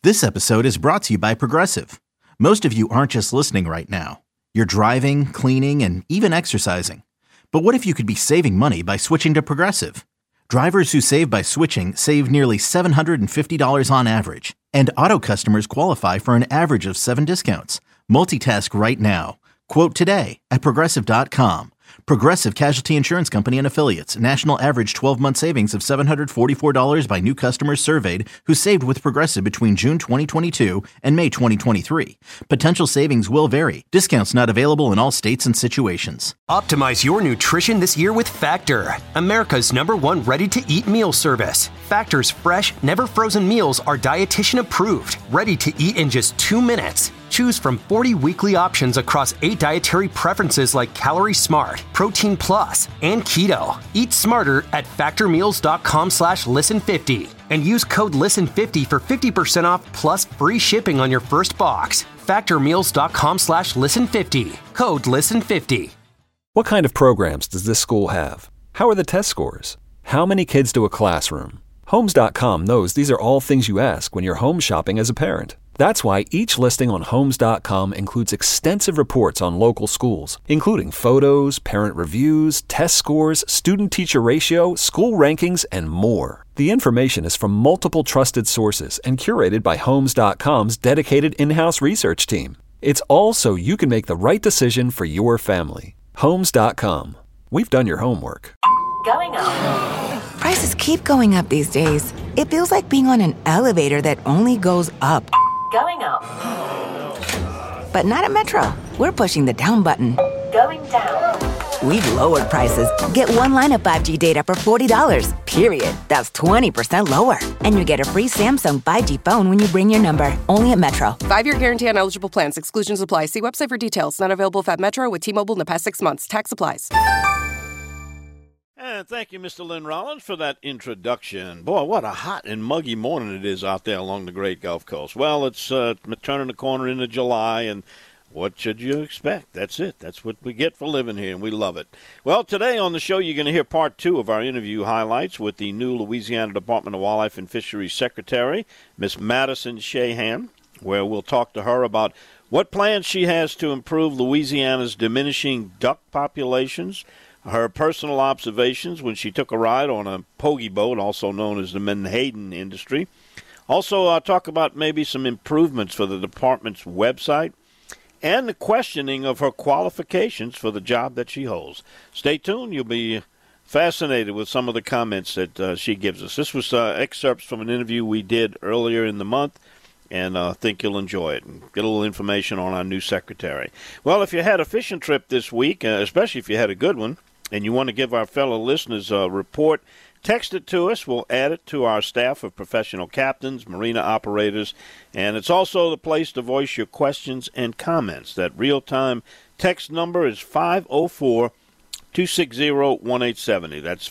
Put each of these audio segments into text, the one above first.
This episode is brought to you by Progressive. Most of you aren't just listening right now. You're driving, cleaning, and even exercising. But what if you could be saving money by switching to Progressive? Drivers who save by switching save nearly $750 on average. And auto customers qualify for an average of 7 discounts. Multitask right now. Quote today at Progressive.com. Progressive Casualty Insurance Company and Affiliates. National average 12-month savings of $744 by new customers surveyed who saved with Progressive between June 2022 and May 2023. Potential savings will vary. Discounts not available in all states and situations. Optimize your nutrition this year with Factor, America's #1 ready-to-eat meal service. Factor's fresh, never-frozen meals are dietitian approved, ready to eat in just 2 minutes. Choose from 40 weekly options across 8 dietary preferences like Calorie Smart, Protein Plus, and Keto. Eat smarter at factormeals.com/listen50 and use code LISTEN50 for 50% off plus free shipping on your first box. Factormeals.com/listen50. Code LISTEN50. What kind of programs does this school have? How are the test scores? How many kids do a classroom? Homes.com knows these are all things you ask when you're home shopping as a parent. That's why each listing on Homes.com includes extensive reports on local schools, including photos, parent reviews, test scores, student-teacher ratio, school rankings, and more. The information is from multiple trusted sources and curated by Homes.com's dedicated in-house research team. It's all so you can make the right decision for your family. Homes.com. We've done your homework. Going up. Prices keep going up these days. It feels like being on an elevator that only goes up. Going up. But not at Metro. We're pushing the down button. Going down. We've lowered prices. Get one line of 5G data for $40, period. That's 20% lower. And you get a free Samsung 5G phone when you bring your number. Only at Metro. 5-year guarantee on eligible plans. Exclusions apply. See website for details. Not available at Metro with T-Mobile in the past 6 months. Tax applies. And thank you, Mr. Lynn Rollins, for that introduction. Boy, what a hot and muggy morning it is out there along the Great Gulf Coast. Well, it's turning the corner into July, and what should you expect? That's it. That's what we get for living here, and we love it. Well, today on the show, you're going to hear part 2 of our interview highlights with the new Louisiana Department of Wildlife and Fisheries Secretary, Miss Madison Shahan, where we'll talk to her about what plans she has to improve Louisiana's diminishing duck populations, her personal observations when she took a ride on a pogie boat, also known as the Menhaden industry. Also, I'll talk about maybe some improvements for the department's website and the questioning of her qualifications for the job that she holds. Stay tuned. You'll be fascinated with some of the comments that she gives us. This was excerpts from an interview we did earlier in the month, and I think you'll enjoy it and get a little information on our new secretary. Well, if you had a fishing trip this week, especially if you had a good one, and you want to give our fellow listeners a report, text it to us. We'll add it to our staff of professional captains, marina operators, and it's also the place to voice your questions and comments. That real-time text number is 504-260-1870. That's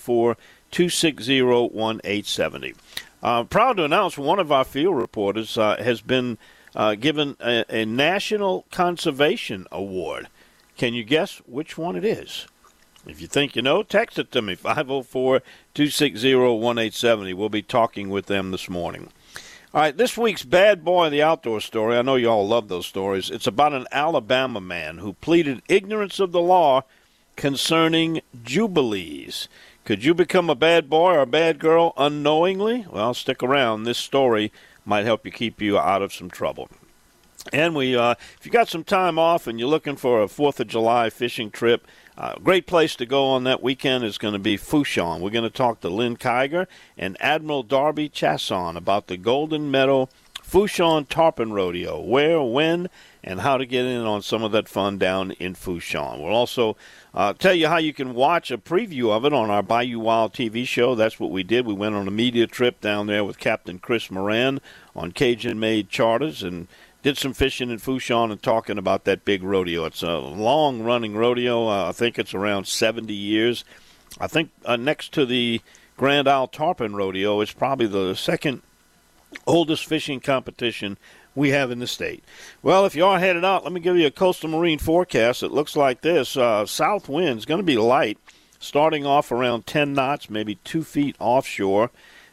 504-260-1870. Proud to announce one of our field reporters has been given a National Conservation Award. Can you guess which one it is? If you think you know, text it to me, 504-260-1870. We'll be talking with them this morning. All right, this week's Bad Boy of the Outdoor story, I know you all love those stories. It's about an Alabama man who pleaded ignorance of the law concerning jubilees. Could you become a bad boy or a bad girl unknowingly? Well, stick around. This story might help you keep you out of some trouble. And if you got some time off and you're looking for a 4th of July fishing trip, a great place to go on that weekend is going to be Fourchon. We're going to talk to Lynn Kiger and Admiral Darby Chasson about the Golden Meadow Fourchon Tarpon Rodeo, where, when, and how to get in on some of that fun down in Fourchon. We'll also tell you how you can watch a preview of it on our Bayou Wild TV show. That's what we did. We went on a media trip down there with Captain Chris Moran on Cajun-made charters and did some fishing in Fourchon and talking about that big rodeo. It's a long-running rodeo. I think it's around 70 years. I think next to the Grand Isle Tarpon Rodeo, it's probably the second oldest fishing competition we have in the state. Well, if you are headed out, let me give you a coastal marine forecast. It looks like this. South wind's going to be light, starting off around 10 knots, maybe 2 feet offshore.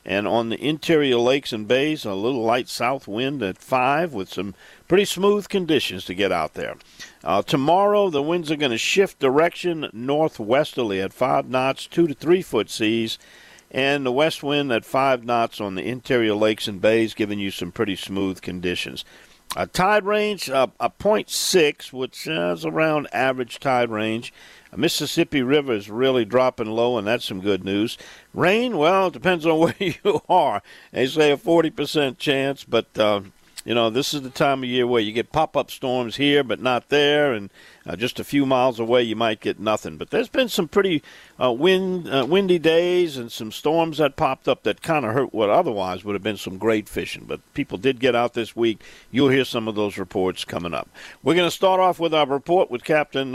And on the interior lakes and bays, a little light south wind at 5 with some pretty smooth conditions to get out there. Tomorrow, the winds are going to shift direction northwesterly at 5 knots, 2 to 3 foot seas, and the west wind at 5 knots on the interior lakes and bays, giving you some pretty smooth conditions. Tide range, a 0.6, which is around average tide range. Mississippi River is really dropping low, and that's some good news. Rain, well, it depends on where you are. They say a 40% chance, but, this is the time of year where you get pop-up storms here but not there, and just a few miles away you might get nothing. But there's been some pretty windy days and some storms that popped up that kind of hurt what otherwise would have been some great fishing. But people did get out this week. You'll hear some of those reports coming up. We're going to start off with our report with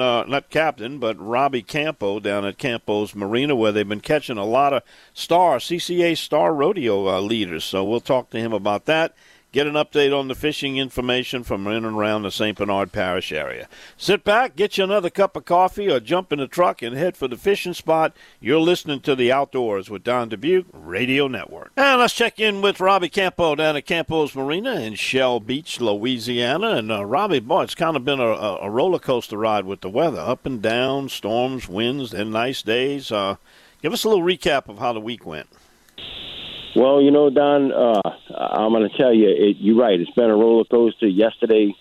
Robbie Campo down at Campo's Marina, where they've been catching a lot of CCA Star Rodeo leaders. So we'll talk to him about that. Get an update on the fishing information from in and around the St. Bernard Parish area. Sit back, get you another cup of coffee, or jump in the truck and head for the fishing spot. You're listening to The Outdoors with Don Dubuque Radio Network. And let's check in with Robbie Campo down at Campo's Marina in Shell Beach, Louisiana. And Robbie, boy, it's kind of been a roller coaster ride with the weather. Up and down, storms, winds, and nice days. Give us a little recap of how the week went. Well, Don, I'm going to tell you, you're right. It's been a roller coaster. Yesterday,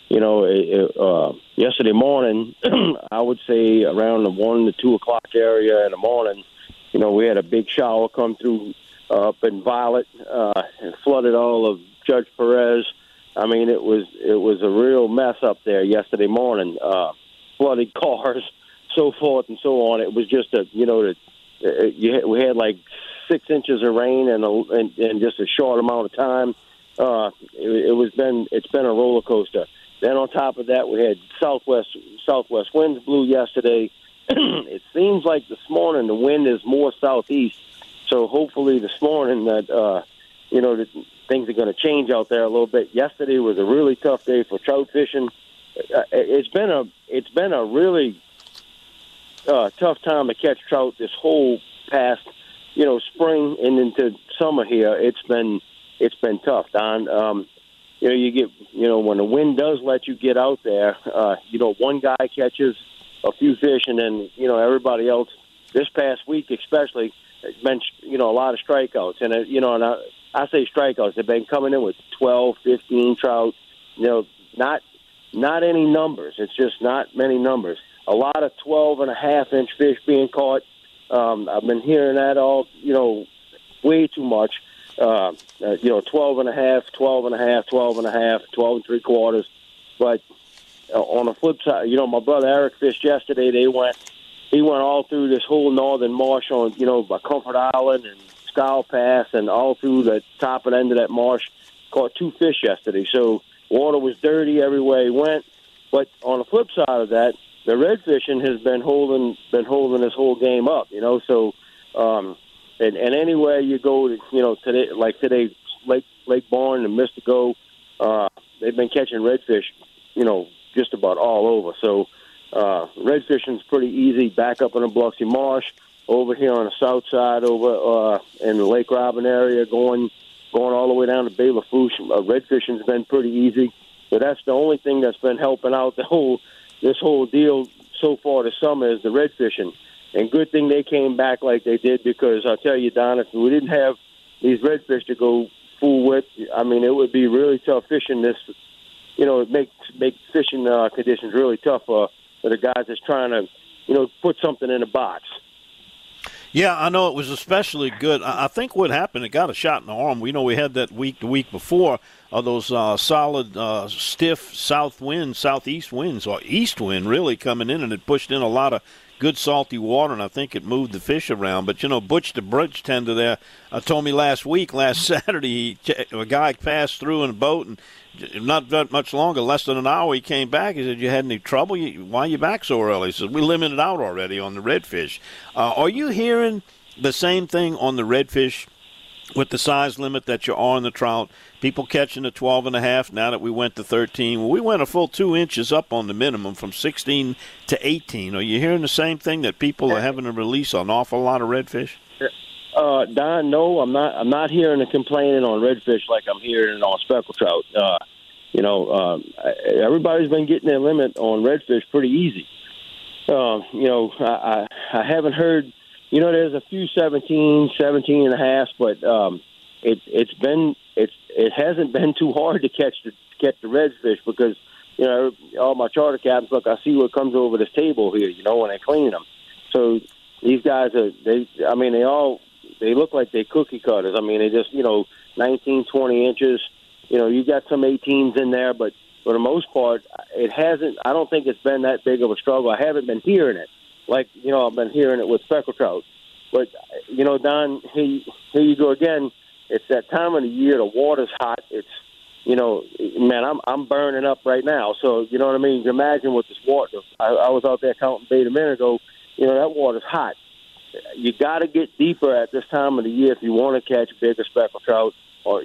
yesterday morning, I would say around the 1 to 2 o'clock area in the morning, we had a big shower come through up in Violet and flooded all of Judge Perez. I mean, it was a real mess up there yesterday morning. Flooded cars, so forth and so on. It was just we had like 6 inches of rain in just a short amount of time. It's been a roller coaster. Then on top of that, we had southwest winds blew yesterday. It seems like this morning the wind is more southeast. So hopefully this morning that that things are going to change out there a little bit. Yesterday was a really tough day for trout fishing. It's been a really tough time to catch trout this whole past spring and into summer here. It's been tough, Don. You get when the wind does let you get out there, one guy catches a few fish, and then everybody else. This past week, especially, it's been a lot of strikeouts, and and I say strikeouts. They've been coming in with 12, 15 trout. Not any numbers. It's just not many numbers. A lot of 12.5-inch fish being caught. I've been hearing that all, way too much. 12.5, 12 3/4. But on the flip side, my brother Eric fished yesterday. He went all through this whole northern marsh on, by Comfort Island and Scowl Pass and all through the top and end of that marsh. Caught 2 fish yesterday. So water was dirty everywhere he went. But on the flip side of that, the red fishing has been holding this whole game up, So, and anywhere you go, today, like today, Lake Bourne and Mystico, they've been catching redfish, just about all over. So, red fishing's pretty easy. Back up in the Biloxi Marsh, over here on the south side, over in the Lake Robin area, going all the way down to Bay Lafourche. Red fishing's been pretty easy. But that's the only thing that's been helping out this whole deal so far this summer is the red fishing. And good thing they came back like they did, because I'll tell you, Don, if we didn't have these redfish to go full with, I mean, it would be really tough fishing this. It make fishing conditions really tough for the guys that's trying to, put something in a box. Yeah, I know it was especially good. I think what happened, it got a shot in the arm. We had that the week before, those solid, stiff southeast winds, or east wind really coming in, and it pushed in a lot of good salty water, and I think it moved the fish around. But, Butch the Bridge tender there told me last Saturday, a guy passed through in a boat, and not that much longer, less than an hour, he came back. He said, "You had any trouble? Why are you back so early?" He said, "We limited out already on the redfish." Are you hearing the same thing on the redfish with the size limit that you are on the trout? People catching the 12.5 now that we went to 13. Well, we went a full 2 inches up on the minimum from 16 to 18. Are you hearing the same thing, that people are having to release an awful lot of redfish? Don, no, I'm not. I'm not hearing the complaining on redfish like I'm hearing it on speckled trout. Everybody's been getting their limit on redfish pretty easy. I haven't heard. There's a few 17 and a half, but it hasn't been too hard to catch the redfish because all my charter captains, look, I see what comes over this table here. When they clean them. So these guys they look like they cookie cutters. I mean, they just 19, 20 inches. You got some 18s in there, but for the most part, it hasn't. I don't think it's been that big of a struggle. I haven't been hearing it like I've been hearing it with speckled trout. But Don, here you go again. It's that time of the year. The water's hot. It's man, I'm burning up right now. So you know what I mean. You imagine with this water. I was out there counting bait a minute ago. That water's hot. You got to get deeper at this time of the year if you want to catch bigger speckled trout. Or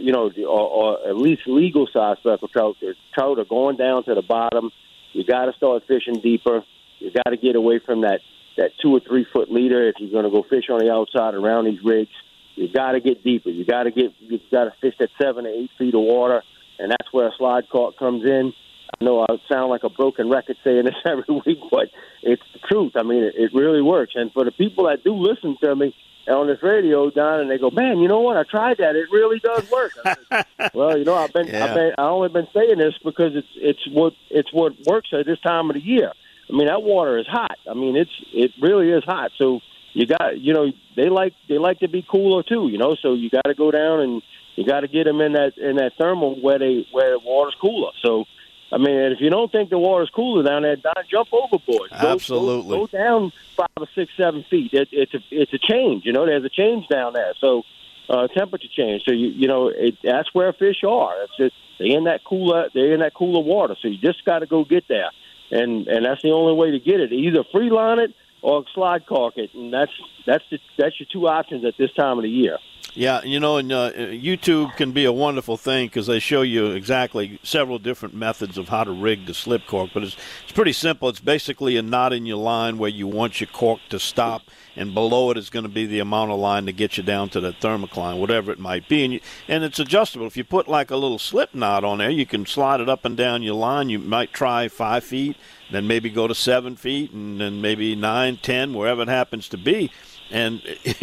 at least legal size speckled trout. The trout are going down to the bottom. You got to start fishing deeper. You got to get away from that 2 or 3 foot leader if you're going to go fish on the outside around these rigs. You got to get deeper. You got to fish that 7 to 8 feet of water, and that's where a slide caught comes in. I know I sound like a broken record saying this every week, but it's the truth. I mean, it really works. And for the people that do listen to me on this radio, Don, and they go, man, you know what? I tried that. It really does work. I said, well, I've only been saying this because it's what works at this time of the year. I mean, that water is hot. I mean, it really is hot. So you got, they like to be cooler too, So you got to go down and you got to get them in that thermal where the water's cooler. So, I mean, if you don't think the water's cooler down there, Don, jump overboard. Absolutely. Go down 5 or 6, 7 feet. It's a change. There's a change down there. So temperature change. So that's where fish are. It's just they're in that cooler water. So you just got to go get there, and that's the only way to get it. Either free line it or slide caulk it, and that's your 2 options at this time of the year. Yeah, and YouTube can be a wonderful thing because they show you exactly several different methods of how to rig the slip cork. But it's pretty simple. It's basically a knot in your line where you want your cork to stop, and below it is going to be the amount of line to get you down to the thermocline, whatever it might be. And it's adjustable. If you put like a little slip knot on there, you can slide it up and down your line. You might try 5 feet, then maybe go to 7 feet, and then maybe 9, 10, wherever it happens to be. And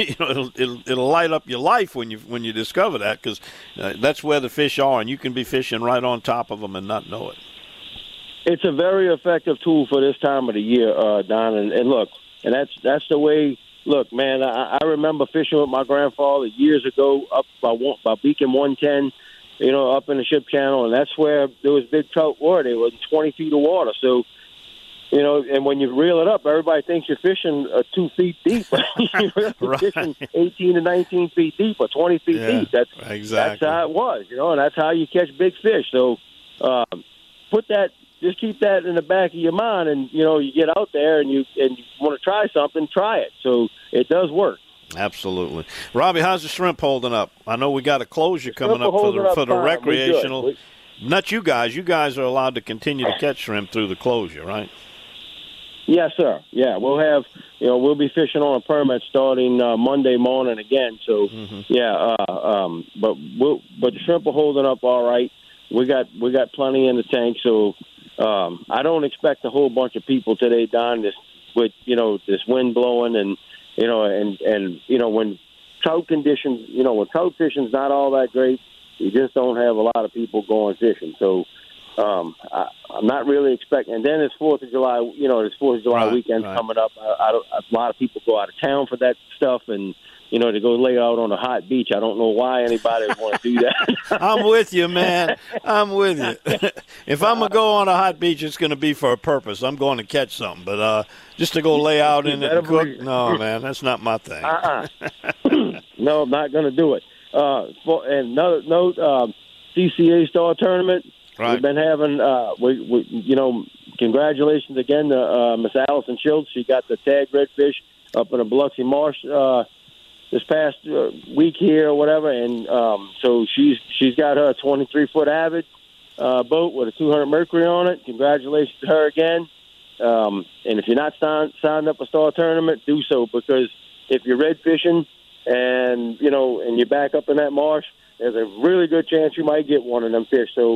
it'll light up your life when you discover that, because that's where the fish are, and you can be fishing right on top of them and not know it. It's a very effective tool for this time of the year, Don. And look, and that's the way. Look, man, I remember fishing with my grandfather years ago up by Beacon 110, up in the Ship Channel, and that's where there was big trout were. They were 20 feet of water, so. And when you reel it up, everybody thinks you're fishing 2 feet deep. You're really right. fishing 18 to 19 feet deep or 20 feet deep. That's how it was, and that's how you catch big fish. So just keep that in the back of your mind, and, you get out there and you want to try something, try it. So it does work. Absolutely. Robbie, how's the shrimp holding up? I know we got a closure coming up for the recreational. Not you guys. You guys are allowed to continue to catch shrimp through the closure, right? Yes, sir. Yeah, we'll have, we'll be fishing on a permit starting Monday morning again. So, but the shrimp are holding up all right. We got plenty in the tank. So, I don't expect a whole bunch of people today, Don. With this wind blowing and when trout conditions, when trout fishing's not all that great, you just don't have a lot of people going fishing. So. I'm not really expecting. And then it's 4th of July. This 4th of July weekend coming up. A lot of people go out of town for that stuff, and to go lay out on a hot beach. I don't know why anybody would want to do that. I'm with you, man. I'm with you. If I'm gonna go on a hot beach, it's gonna be for a purpose. I'm going to catch something, but just to go lay out in it and cook, no, man, that's not my thing. No, I'm not gonna do it. And another note, CCA Star Tournament. Right. We've been having, congratulations again to Miss Allison Schultz. She got the tag redfish up in the Biloxi Marsh this past week here or whatever, and so she's got her 23-foot Avid boat with a 200 Mercury on it. Congratulations to her again. And if you're not signed up for Star Tournament, do so, because if you're red fishing, and and you back up in that marsh, there's a really good chance you might get one of them fish. So,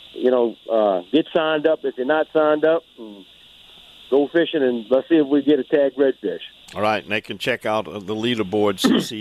get signed up if you're not signed up. And go fishing, and let's see if we get a tagged redfish. All right, and they can check out the leaderboard,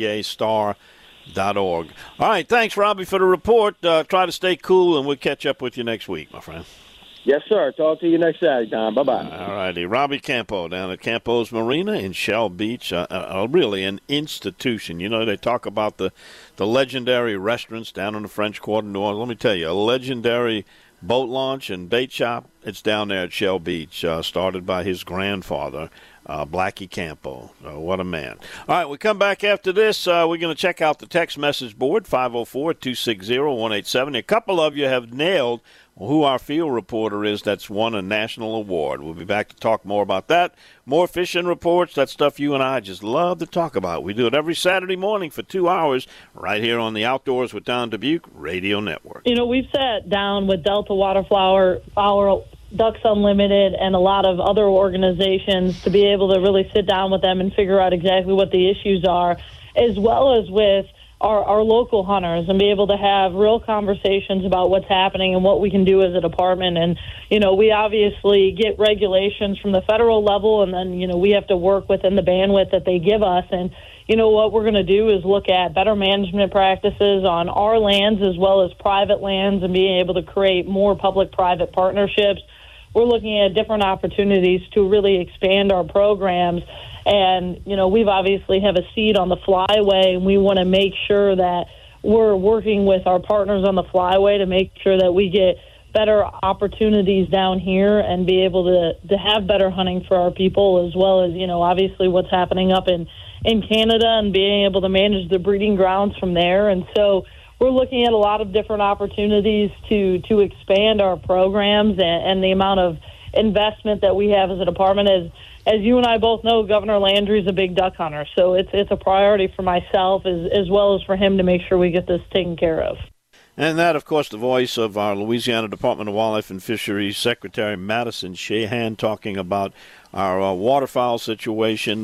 ccastar.org. All right, thanks, Robbie, for the report. Try to stay cool, and we'll catch up with you next week, my friend. Yes, sir. Talk to you next Saturday, Don. Bye-bye. All righty. Robbie Campo down at Campo's Marina in Shell Beach. Really an institution. They talk about the legendary restaurants down in the French Quarter, New Orleans. Let me tell you, a legendary boat launch and bait shop, it's down there at Shell Beach, started by his grandfather, Blackie Campo. What a man. All right, we come back after this. We're going to check out the text message board, 504-260-1870. A couple of you have nailed who our field reporter is that's won a national award. We'll be back to talk more about that. More fishing reports, that stuff you and I just love to talk about. We do it every Saturday morning for 2 hours right here on the Outdoors with Don Dubuque Radio Network. We've sat down with Delta Waterfowl, Ducks Unlimited, and a lot of other organizations to be able to really sit down with them and figure out exactly what the issues are, as well as with our local hunters, and be able to have real conversations about what's happening and what we can do as a department. And, we obviously get regulations from the federal level, and then, we have to work within the bandwidth that they give us. And, what we're going to do is look at better management practices on our lands as well as private lands, and being able to create more public-private partnerships. We're looking at different opportunities to really expand our programs. And, we've obviously have a seat on the flyway, and we want to make sure that we're working with our partners on the flyway to make sure that we get better opportunities down here and be able to have better hunting for our people, as well as, obviously what's happening up in Canada, and being able to manage the breeding grounds from there. And so we're looking at a lot of different opportunities to expand our programs and the amount of investment that we have as a department. As you and I both know, Governor Landry's a big duck hunter, so it's a priority for myself as well as for him to make sure we get this taken care of. And that, of course, the voice of our Louisiana Department of Wildlife and Fisheries Secretary Madison Shahan, talking about our waterfowl situation.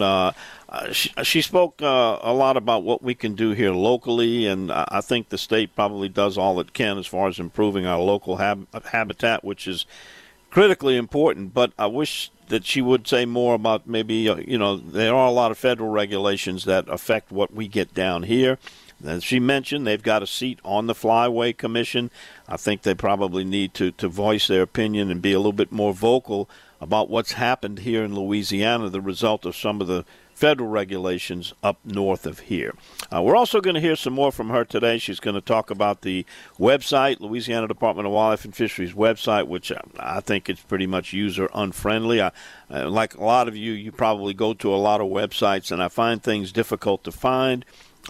She spoke a lot about what we can do here locally, and I think the state probably does all it can as far as improving our local habitat, which is critically important. But I wish that she would say more about maybe, there are a lot of federal regulations that affect what we get down here. As she mentioned, they've got a seat on the Flyway Commission. I think they probably need to voice their opinion and be a little bit more vocal about what's happened here in Louisiana, the result of some of the federal regulations up north of here. We're also going to hear some more from her today. She's going to talk about the website, Louisiana Department of Wildlife and Fisheries website, which I think is pretty much user-unfriendly. Like a lot of you probably go to a lot of websites, and I find things difficult to find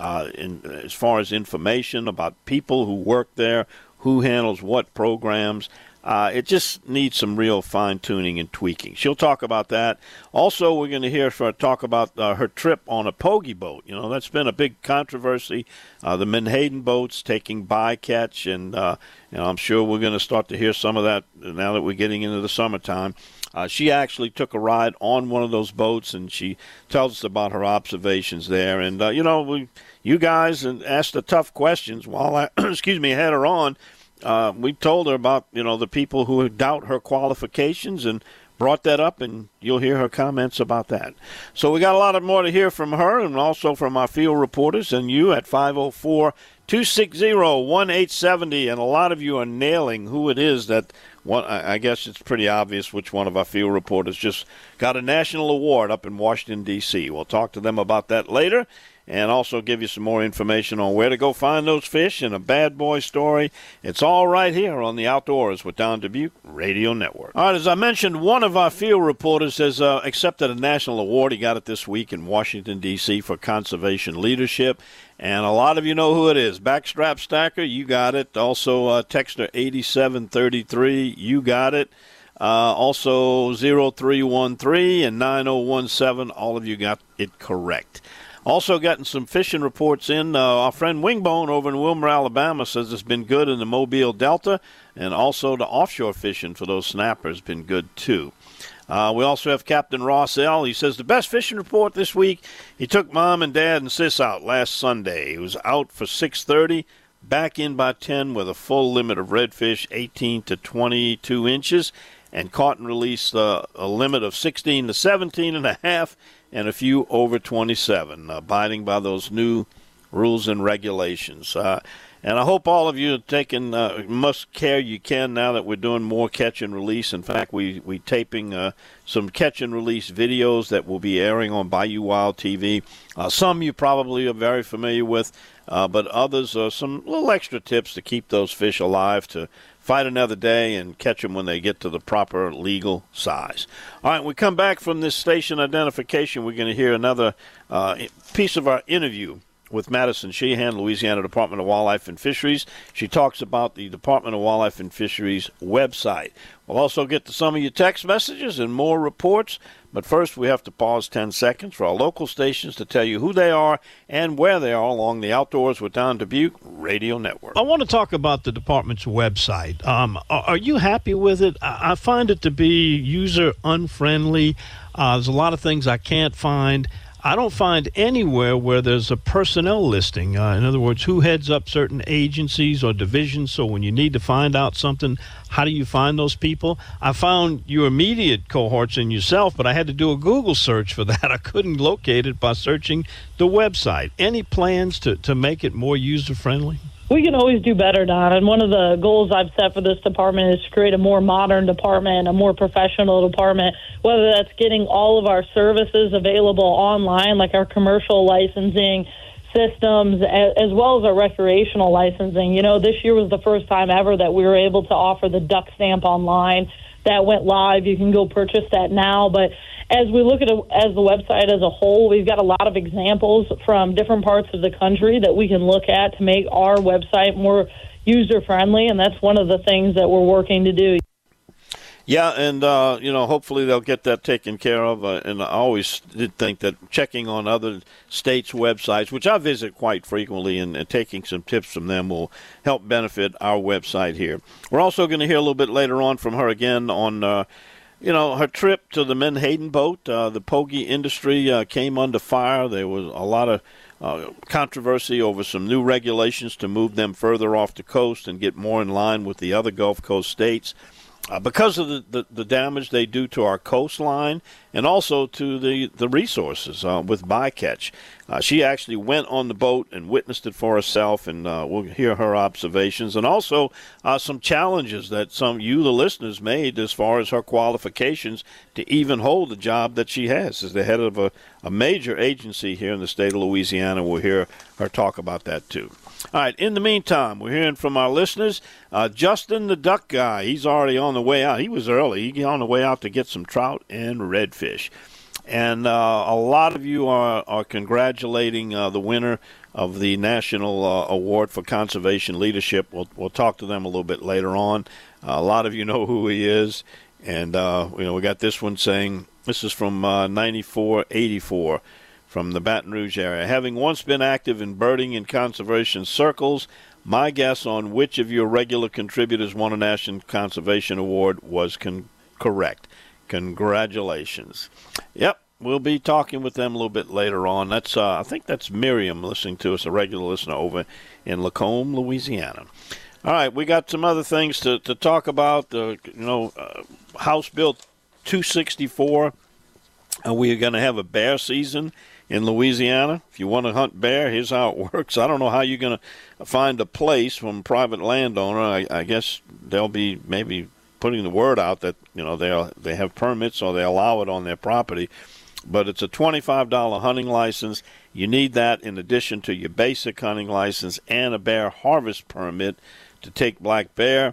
as far as information about people who work there, who handles what programs. It just needs some real fine-tuning and tweaking. She'll talk about that. Also, we're going to hear her talk about her trip on a pogie boat. That's been a big controversy. The Menhaden boats taking bycatch, and I'm sure we're going to start to hear some of that now that we're getting into the summertime. She actually took a ride on one of those boats, and she tells us about her observations there. And, you guys asked the tough questions while I, had her on. We told her about, the people who doubt her qualifications and brought that up, and you'll hear her comments about that. So we got a lot more to hear from her and also from our field reporters and you at 504-260-1870. And a lot of you are nailing who it is that I guess it's pretty obvious which one of our field reporters just got a national award up in Washington, D.C. We'll talk to them about that later, and also give you some more information on where to go find those fish and a bad boy story. It's all right here on the Outdoors with Don Dubuque Radio Network. All right, as I mentioned, one of our field reporters has accepted a national award. He got it this week in Washington, D.C. for conservation leadership. And a lot of you know who it is. Backstrap Stacker, you got it. Also, Texter 8733, you got it. Also, 0313 and 9017, all of you got it correct. Also gotten some fishing reports in. Our friend Wingbone over in Wilmer, Alabama says it's been good in the Mobile Delta, and also the offshore fishing for those snappers has been good too. We also have Captain Ross L. He says, the best fishing report this week, he took Mom and Dad and Sis out last Sunday. He was out for 6:30, back in by 10 with a full limit of redfish, 18 to 22 inches, and caught and released a limit of 16 to 17 and a half, and a few over 27, abiding by those new rules and regulations. And I hope all of you are taking much care you can now that we're doing more catch and release. In fact, we taping some catch and release videos that will be airing on Bayou Wild TV. Some you probably are very familiar with, but others are some little extra tips to keep those fish alive, to fight another day and catch them when they get to the proper legal size. All right, when we come back from this station identification, we're going to hear another piece of our interview with Madison Sheehan, Louisiana Department of Wildlife and Fisheries. She talks about the Department of Wildlife and Fisheries website. We'll also get to some of your text messages and more reports, but first we have to pause 10 seconds for our local stations to tell you who they are and where they are along the Outdoors with Don Dubuque Radio Network. I want to talk about the department's website. Are you happy with it? I find it to be user unfriendly. There's a lot of things I can't find. I don't find anywhere where there's a personnel listing. In other words, who heads up certain agencies or divisions. So when you need to find out something, how do you find those people? I found your immediate cohorts and yourself, but I had to do a Google search for that. I couldn't locate it by searching the website. Any plans to make it more user-friendly? We can always do better, Don. And one of the goals I've set for this department is to create a more modern department, a more professional department, whether that's getting all of our services available online, like our commercial licensing systems, as well as our recreational licensing. You know, this year was the first time ever that we were able to offer the duck stamp online. That went live. You can go purchase that now. But as we look at it as the website as a whole, we've got a lot of examples from different parts of the country that we can look at to make our website more user-friendly, and that's one of the things that we're working to do. Yeah, and, hopefully they'll get that taken care of. And I always did think that checking on other states' websites, which I visit quite frequently, and taking some tips from them will help benefit our website here. We're also going to hear a little bit later on from her again on, her trip to the Menhaden boat. The pogie industry came under fire. There was a lot of controversy over some new regulations to move them further off the coast and get more in line with the other Gulf Coast states. Because of the damage they do to our coastline and also to the resources with bycatch. She actually went on the boat and witnessed it for herself, and we'll hear her observations. And also some challenges that some you, the listeners, made as far as her qualifications to even hold the job that she has as the head of a major agency here in the state of Louisiana. We'll hear her talk about that, too. All right, in the meantime, we're hearing from our listeners. Justin the Duck Guy, he's already on the way out. He was early. He's on the way out to get some trout and redfish. And a lot of you are congratulating the winner of the National Award for Conservation Leadership. We'll talk to them a little bit later on. A lot of you know who he is. And, we got this one saying, this is from 9484. From the Baton Rouge area. Having once been active in birding and conservation circles, my guess on which of your regular contributors won a National Conservation Award was correct. Congratulations. Yep, we'll be talking with them a little bit later on. That's I think that's Miriam listening to us, a regular listener over in Lacombe, Louisiana. All right, we got some other things to talk about. House Bill 264. We are going to have a bear season in Louisiana. If you want to hunt bear, here's how it works. I don't know how you're going to find a place from a private landowner. I guess they'll be maybe putting the word out that they have permits or they allow it on their property. But it's a $25 hunting license. You need that in addition to your basic hunting license and a bear harvest permit to take black bear.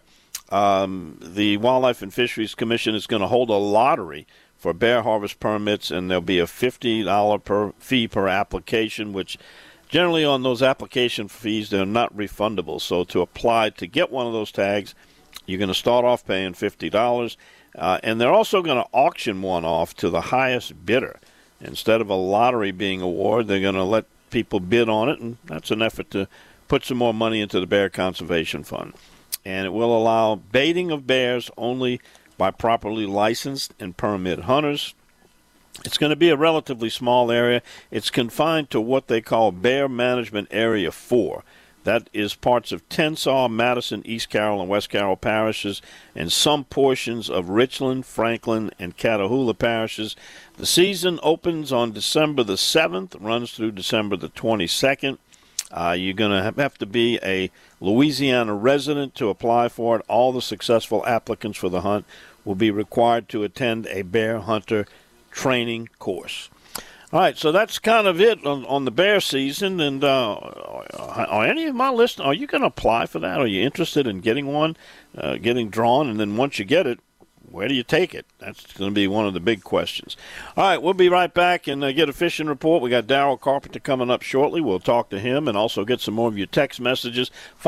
The Wildlife and Fisheries Commission is going to hold a lottery for bear harvest permits, and there'll be a $50 fee per application, which generally on those application fees, they're not refundable. So to apply to get one of those tags, you're going to start off paying $50, and they're also going to auction one off to the highest bidder. Instead of a lottery being awarded, they're going to let people bid on it, and that's an effort to put some more money into the Bear Conservation Fund. And it will allow baiting of bears only by properly licensed and permit hunters. It's going to be a relatively small area. It's confined to what they call Bear Management Area 4. That is parts of Tensas, Madison, East Carroll, and West Carroll parishes, and some portions of Richland, Franklin, and Catahoula parishes. The season opens on December the 7th, runs through December the 22nd. You're going to have to be a Louisiana resident to apply for it. All the successful applicants for the hunt will be required to attend a bear hunter training course. All right, so that's kind of it on the bear season. And are any of my listeners, are you going to apply for that? Are you interested in getting one, getting drawn? And then once you get it, where do you take it? That's going to be one of the big questions. All right, we'll be right back and get a fishing report. We got Darrell Carpenter coming up shortly. We'll talk to him and also get some more of your text messages.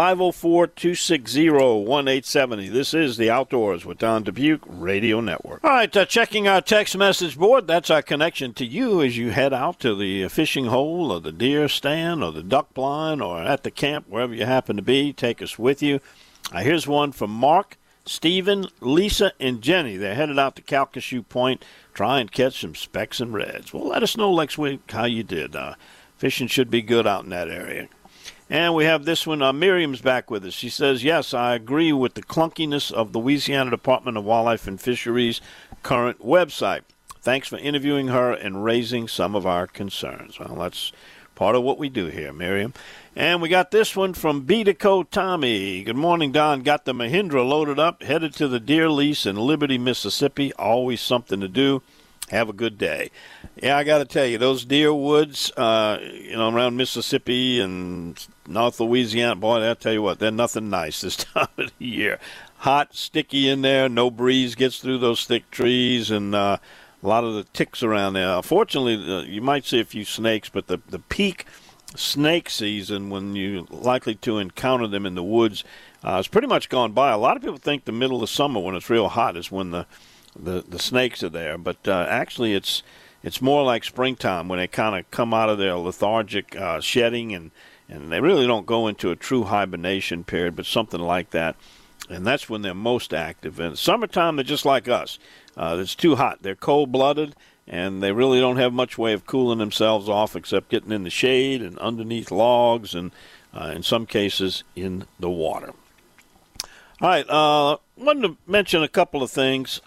504-260-1870. This is The Outdoors with Don Dubuque Radio Network. All right, checking our text message board. That's our connection to you as you head out to the fishing hole or the deer stand or the duck blind or at the camp, wherever you happen to be. Take us with you. Here's one from Mark, Stephen, Lisa, and Jenny. They're headed out to Calcasieu Point, try and catch some specks and reds. Well, let us know next week how you did. Fishing should be good out in that area. And we have this one. Miriam's back with us. She says, yes, I agree with the clunkiness of the Louisiana Department of Wildlife and Fisheries' current website. Thanks for interviewing her and raising some of our concerns. Well, that's part of what we do here, Miriam. And we got this one from Bedeco Tommy. Good morning, Don. Got the Mahindra loaded up, headed to the deer lease in Liberty, Mississippi. Always something to do. Have a good day. Yeah, I got to tell you, those deer woods, around Mississippi and North Louisiana, boy, I'll tell you what, they're nothing nice this time of the year. Hot, sticky in there. No breeze gets through those thick trees, and a lot of the ticks around there. Fortunately, you might see a few snakes, but the peak snake season, when you're likely to encounter them in the woods, it's pretty much gone by. A lot of people think the middle of summer, when it's real hot, is when the snakes are there. But actually, it's more like springtime, when they kind of come out of their lethargic shedding, and they really don't go into a true hibernation period, but something like that. And that's when they're most active. In summertime, they're just like us. It's too hot. They're cold-blooded, and they really don't have much way of cooling themselves off except getting in the shade and underneath logs and, in some cases, in the water. All right, wanted to mention a couple of things.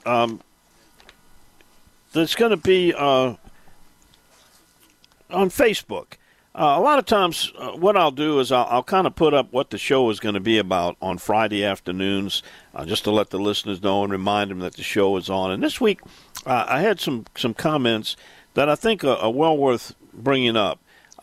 There's going to be on Facebook. A lot of times what I'll do is I'll kind of put up what the show is going to be about on Friday afternoons, just to let the listeners know and remind them that the show is on. And this week I had some comments that I think are well worth bringing up.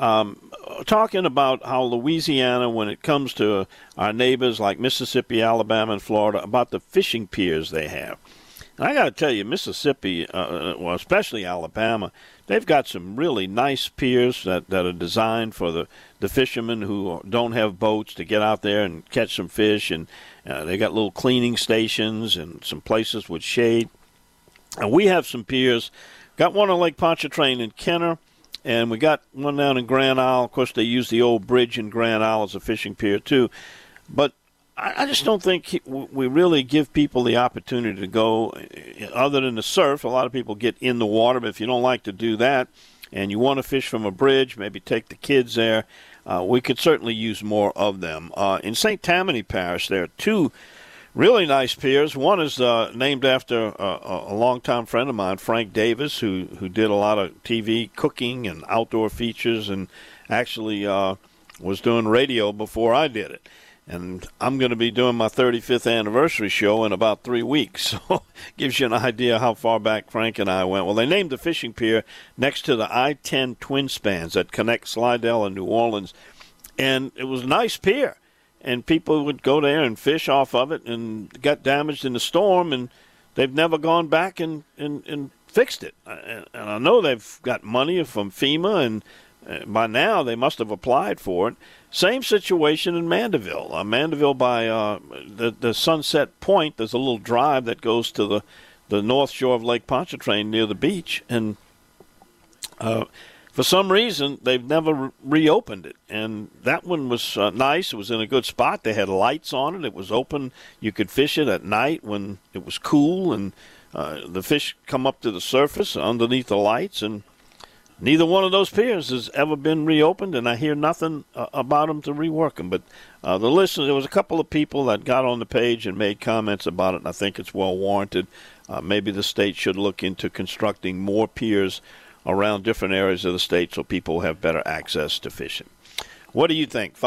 Talking about how Louisiana, when it comes to our neighbors like Mississippi, Alabama, and Florida, about the fishing piers they have. And I got to tell you, Mississippi, well, especially Alabama, they've got some really nice piers that are designed for the fishermen who don't have boats to get out there and catch some fish. And they got little cleaning stations and some places with shade. And we have some piers. Got one on Lake Pontchartrain in Kenner, and we got one down in Grand Isle. Of course, they use the old bridge in Grand Isle as a fishing pier, too. But I just don't think we really give people the opportunity to go, other than the surf. A lot of people get in the water, but if you don't like to do that and you want to fish from a bridge, maybe take the kids there, we could certainly use more of them. In St. Tammany Parish, there are two really nice piers. One is named after a longtime friend of mine, Frank Davis, who did a lot of TV cooking and outdoor features, and actually was doing radio before I did it. And I'm going to be doing my 35th anniversary show in about 3 weeks. So gives you an idea how far back Frank and I went. Well, they named the fishing pier next to the I-10 twin spans that connect Slidell and New Orleans. And it was a nice pier. And people would go there and fish off of it, and got damaged in the storm, and they've never gone back and fixed it. And I know they've got money from FEMA, and by now they must have applied for it. Same situation in Mandeville. Mandeville by the Sunset Point, there's a little drive that goes to the north shore of Lake Pontchartrain near the beach. And for some reason, they've never reopened it. And that one was nice. It was in a good spot. They had lights on it. It was open. You could fish it at night when it was cool, and the fish come up to the surface underneath the lights. And neither one of those piers has ever been reopened, and I hear nothing about them to rework them. But the listeners, there was a couple of people that got on the page and made comments about it, and I think it's well warranted. Maybe the state should look into constructing more piers around different areas of the state so people have better access to fishing. What do you think?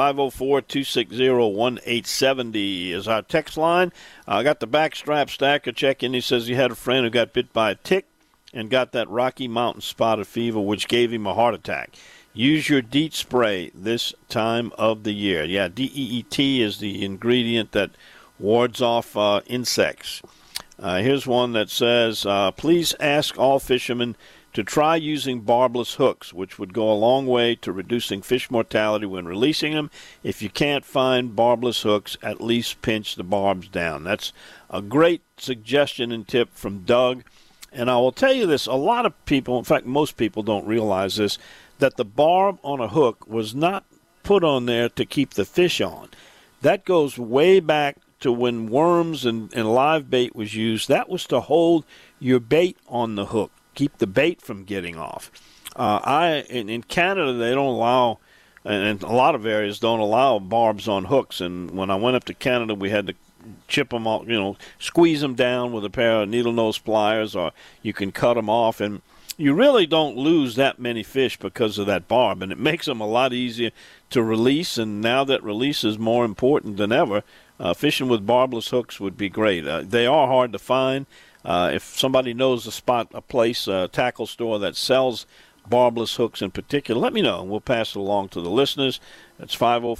504-260-1870 is our text line. I got the backstrap stacker checking. He says he had a friend who got bit by a tick and got that Rocky Mountain spotted fever, which gave him a heart attack. Use your DEET spray this time of the year. Yeah, DEET is the ingredient that wards off insects. Here's one that says, please ask all fishermen to try using barbless hooks, which would go a long way to reducing fish mortality when releasing them. If you can't find barbless hooks, at least pinch the barbs down. That's a great suggestion and tip from Doug. And I will tell you this, a lot of people, in fact, most people don't realize this, that the barb on a hook was not put on there to keep the fish on. That goes way back to when worms and live bait was used. That was to hold your bait on the hook, keep the bait from getting off. In Canada, they don't allow, and a lot of areas don't allow barbs on hooks. And when I went up to Canada, we had to chip them off, squeeze them down with a pair of needle nose pliers, or you can cut them off. And you really don't lose that many fish because of that barb, and it makes them a lot easier to release. And now that release is more important than ever, fishing with barbless hooks would be great. They are hard to find. If somebody knows a place, a tackle store that sells barbless hooks in particular, let me know, and we'll pass it along to the listeners. That's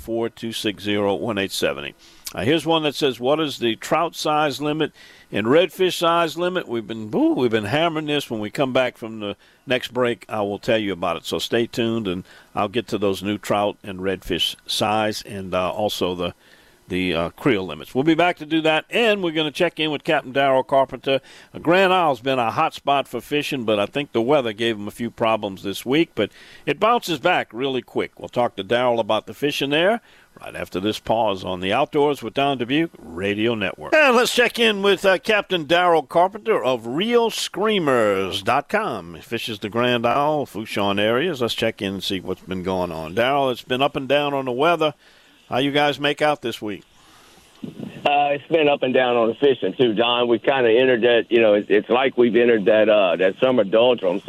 504-260-1870. Here's one that says, what is the trout size limit and redfish size limit? We've been hammering this. When we come back from the next break, I will tell you about it. So stay tuned, and I'll get to those new trout and redfish size and also the creel limits. We'll be back to do that, and we're going to check in with Captain Darrell Carpenter. Grand Isle's been a hot spot for fishing, but I think the weather gave him a few problems this week, but it bounces back really quick. We'll talk to Darrell about the fishing there right after this pause on the Outdoors with Don Dubuque Radio Network. And let's check in with Captain Darrell Carpenter of ReelScreamers.com. He fishes the Grand Isle, Fourchon areas. Let's check in and see what's been going on. Darrell, it's been up and down on the weather. How you guys make out this week? It's been up and down on the fishing too, Don. We kind of entered that. It's like we've entered that summer doldrums.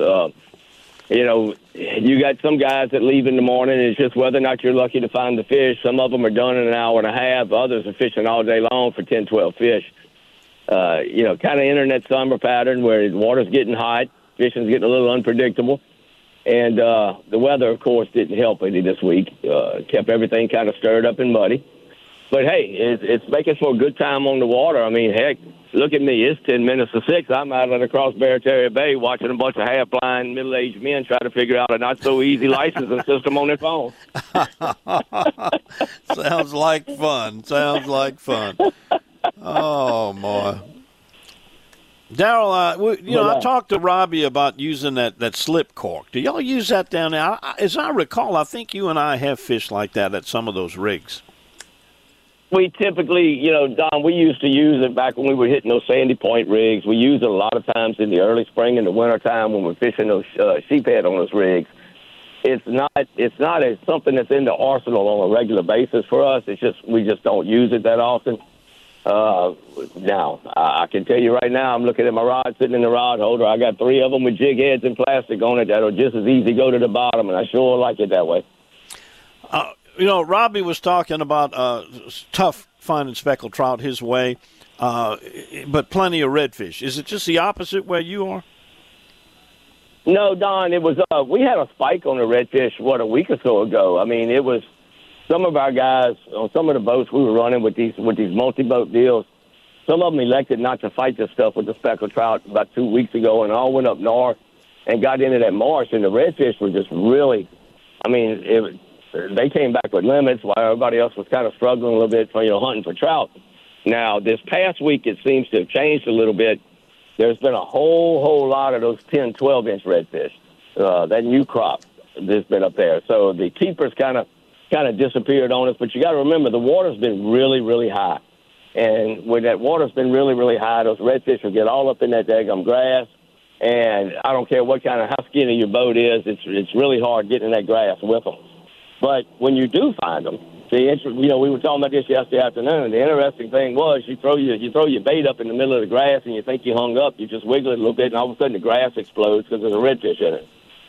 You got some guys that leave in the morning. It's just whether or not you're lucky to find the fish. Some of them are done in an hour and a half. Others are fishing all day long for 10, 12 fish. Kind of entering that summer pattern where the water's getting hot, fishing's getting a little unpredictable. And the weather, of course, didn't help any this week. Kept everything kind of stirred up and muddy. But, hey, it's making for a good time on the water. I mean, heck, look at me. It's 10 minutes to 6. I'm out across Barataria Bay watching a bunch of half-blind, middle-aged men try to figure out a not-so-easy licensing system on their phone. Sounds like fun. Oh, boy. Darrell, I talked to Robbie about using that slip cork. Do y'all use that down there? As I recall, I think you and I have fished like that at some of those rigs. We typically, Don, we used to use it back when we were hitting those Sandy Point rigs. We use it a lot of times in the early spring and the winter time when we're fishing those sheephead on those rigs. It's not something that's in the arsenal on a regular basis for us. We just don't use it that often. Now, I can tell you right now, I'm looking at my rod sitting in the rod holder. I got 3 of them with jig heads and plastic on it that'll just as easy go to the bottom, and I sure like it that way. Robbie was talking about tough finding speckled trout his way, but plenty of redfish. Is it just the opposite where you are? No, Don, it was we had a spike on the redfish, a week or so ago. I mean, it was some of our guys on some of the boats we were running with these multi-boat deals. Some of them elected not to fight this stuff with the speckled trout about 2 weeks ago, and all went up north and got into that marsh, and the redfish were just really, they came back with limits while everybody else was kind of struggling a little bit for, hunting for trout. Now, this past week, it seems to have changed a little bit. There's been a whole lot of those 10, 12-inch redfish, that new crop. that's been up there. So the keepers kind of disappeared on us. But you got to remember, the water's been really, really high. And when that water's been really, really high, those redfish will get all up in that daggum grass. And I don't care what kind of how skinny your boat is, it's really hard getting in that grass with them. But when you do find them, we were talking about this yesterday afternoon. The interesting thing was you throw your bait up in the middle of the grass and you think you hung up. You just wiggle it a little bit, and all of a sudden the grass explodes because there's a redfish in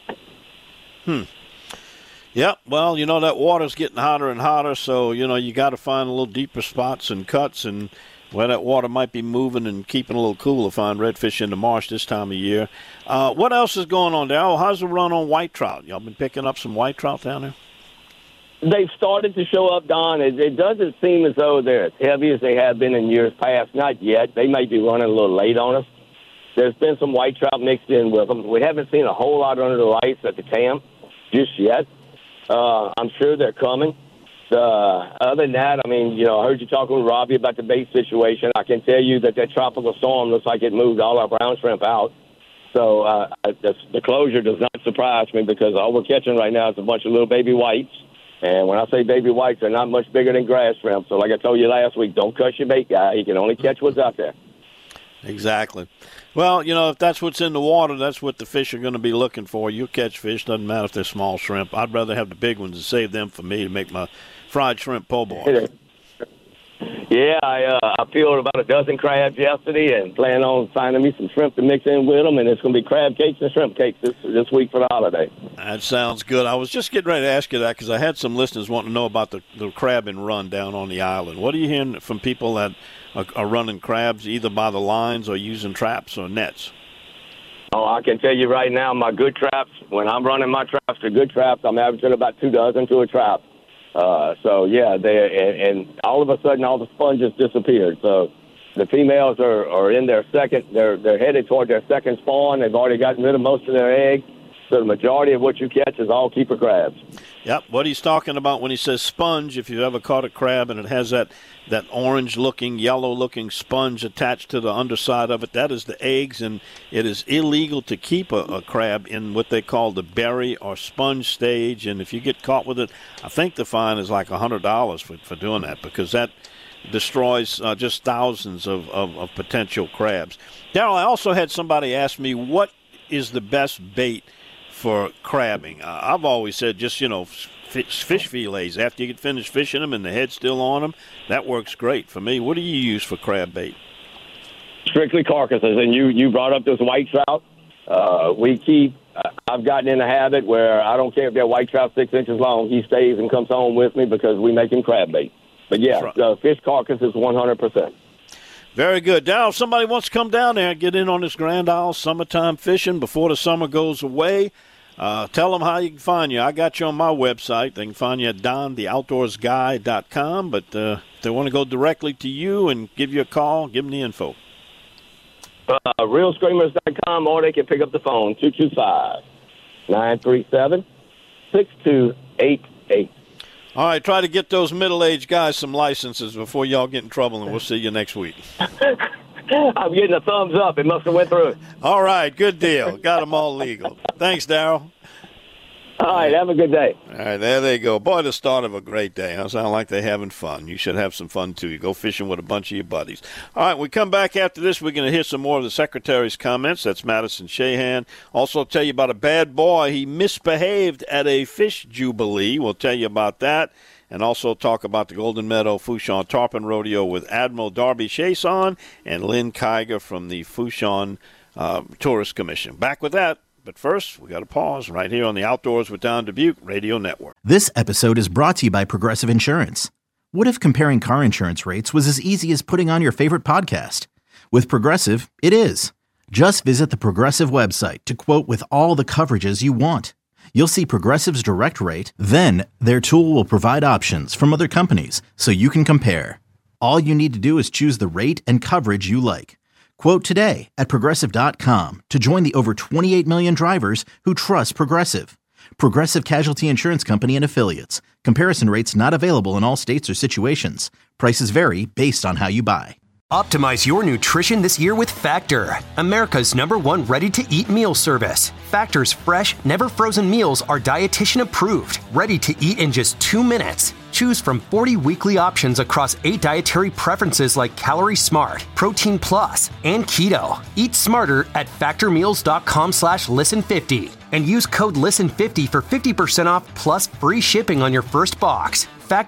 it. Yep. Well, that water's getting hotter and hotter, so, you got to find a little deeper spots and cuts and where that water might be moving and keeping a little cool to find redfish in the marsh this time of year. What else is going on there? How's the run on white trout? Y'all been picking up some white trout down there? They've started to show up, Don. It doesn't seem as though they're as heavy as they have been in years past. Not yet. They may be running a little late on us. There's been some white trout mixed in with them. We haven't seen a whole lot under the lights at the camp just yet. I'm sure they're coming. Other than that, I heard you talking with Robbie about the bait situation. I can tell you that tropical storm looks like it moved all our brown shrimp out. So the closure does not surprise me because all we're catching right now is a bunch of little baby whites. And when I say baby whites, they're not much bigger than grass shrimp. So like I told you last week, don't cuss your bait guy. He can only catch what's out there. Exactly. Well, if that's what's in the water, that's what the fish are going to be looking for. You catch fish, doesn't matter if they're small shrimp. I'd rather have the big ones and save them for me to make my fried shrimp po' boy. Yeah, I peeled about a dozen crabs yesterday and plan on finding me some shrimp to mix in with them, and it's going to be crab cakes and shrimp cakes this week for the holiday. That sounds good. I was just getting ready to ask you that because I had some listeners wanting to know about the crab and run down on the island. What are you hearing from people that are running crabs either by the lines or using traps or nets? Oh, I can tell you right now, my good traps, when I'm running my traps, the good traps, I'm averaging about 2 dozen to a trap. And all of a sudden, all the sponges disappeared. So the females are in their second. They're headed toward their second spawn. They've already gotten rid of most of their eggs. So the majority of what you catch is all keeper crabs. Yep. What he's talking about when he says sponge, if you've ever caught a crab and it has that orange-looking, yellow-looking sponge attached to the underside of it, that is the eggs, and it is illegal to keep a crab in what they call the berry or sponge stage. And if you get caught with it, I think the fine is like $100 for doing that because that destroys just thousands of potential crabs. Darryl, I also had somebody ask me what is the best bait for crabbing. I've always said just, fish fillets. After you get finished fishing them and the head's still on them, that works great for me. What do you use for crab bait? Strictly carcasses. And you brought up this white trout. I've gotten in the habit where I don't care if that white trout's 6 inches long. He stays and comes home with me because we make him crab bait. But, yeah, the fish carcass is 100%. Very good. Darryl, if somebody wants to come down there and get in on this Grand Isle summertime fishing before the summer goes away, tell them how you can find you. I got you on my website. They can find you at DonTheOutdoorsGuy.com. But if they want to go directly to you and give you a call, give them the info. RealScreamers.com, or they can pick up the phone, 225-937-6288. All right, try to get those middle-aged guys some licenses before y'all get in trouble, and we'll see you next week. I'm getting a thumbs up. It must have went through. All right, good deal. Got them all legal. Thanks, Darryl. All right, have a good day. All right, there they go. Boy, the start of a great day. I sound like they're having fun. You should have some fun, too. You go fishing with a bunch of your buddies. All right, we come back after this. We're going to hear some more of the Secretary's comments. That's Madison Shahan. Also tell you about a bad boy. He misbehaved at a fish jubilee. We'll tell you about that. And also talk about the Golden Meadow Fourchon Tarpon Rodeo with Admiral Darby Chason and Lynn Kiger from the Fourchon Tourist Commission. Back with that. But first, we got to pause right here on the Outdoors with Don Dubuque Radio Network. This episode is brought to you by Progressive Insurance. What if comparing car insurance rates was as easy as putting on your favorite podcast? With Progressive, it is. Just visit the Progressive website to quote with all the coverages you want. You'll see Progressive's direct rate, then their tool will provide options from other companies so you can compare. All you need to do is choose the rate and coverage you like. Quote today at Progressive.com to join the over 28 million drivers who trust Progressive. Progressive Casualty Insurance Company and Affiliates. Comparison rates not available in all states or situations. Prices vary based on how you buy. Optimize your nutrition this year with Factor, America's #1 ready-to-eat meal service. Factor's fresh, never frozen meals are dietitian approved, ready to eat in just 2 minutes. Choose from 40 weekly options across 8 dietary preferences like Calorie Smart, Protein Plus, and Keto. Eat smarter at factormeals.com/listen50 and use code LISTEN50 for 50% off plus free shipping on your first box.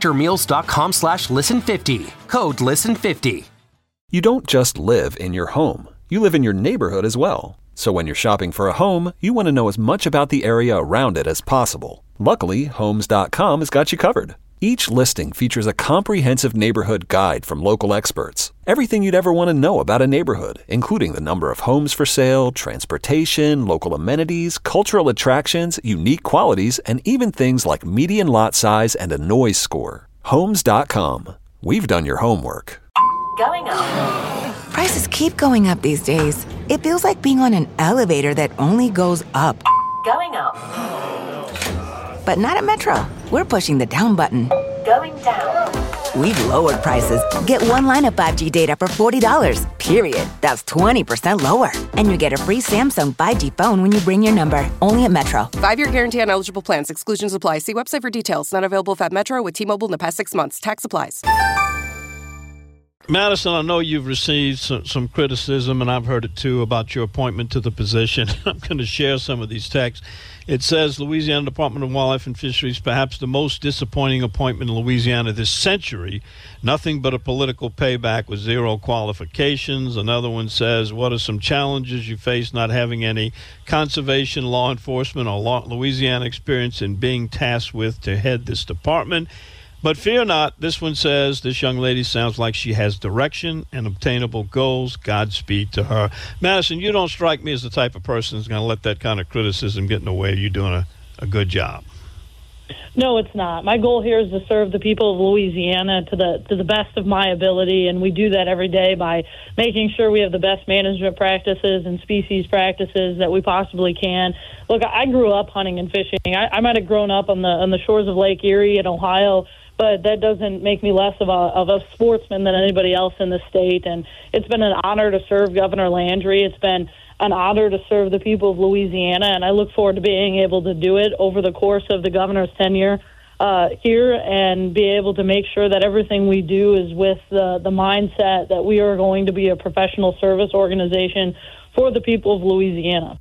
Factormeals.com/listen50. Code LISTEN50. You don't just live in your home. You live in your neighborhood as well. So when you're shopping for a home, you want to know as much about the area around it as possible. Luckily, Homes.com has got you covered. Each listing features a comprehensive neighborhood guide from local experts. Everything you'd ever want to know about a neighborhood, including the number of homes for sale, transportation, local amenities, cultural attractions, unique qualities, and even things like median lot size and a noise score. Homes.com. We've done your homework. Going up. Prices keep going up these days. It feels like being on an elevator that only goes up. Going up. But not at Metro. We're pushing the down button. Going down. We've lowered prices. Get one line of 5G data for $40, period. That's 20% lower. And you get a free Samsung 5G phone when you bring your number. Only at Metro. 5-year guarantee on eligible plans. Exclusions apply. See website for details. Not available at Metro with T-Mobile in the past 6 months. Tax applies. Madison, I know you've received some criticism, and I've heard it too, about your appointment to the position. I'm going to share some of these texts. It says, Louisiana Department of Wildlife and Fisheries, perhaps the most disappointing appointment in Louisiana this century. Nothing but a political payback with zero qualifications. Another one says, what are some challenges you face not having any conservation, law enforcement, or Louisiana experience in being tasked with to head this department? But fear not, this one says, this young lady sounds like she has direction and obtainable goals. Godspeed to her. Madison, you don't strike me as the type of person who's going to let that kind of criticism get in the way. You're doing a good job. No, it's not. My goal here is to serve the people of Louisiana to the best of my ability, and we do that every day by making sure we have the best management practices and species practices that we possibly can. Look, I grew up hunting and fishing. I might have grown up on the shores of Lake Erie in Ohio, but that doesn't make me less of a sportsman than anybody else in the state. And it's been an honor to serve Governor Landry. It's been an honor to serve the people of Louisiana, and I look forward to being able to do it over the course of the governor's tenure here and be able to make sure that everything we do is with the mindset that we are going to be a professional service organization for the people of Louisiana.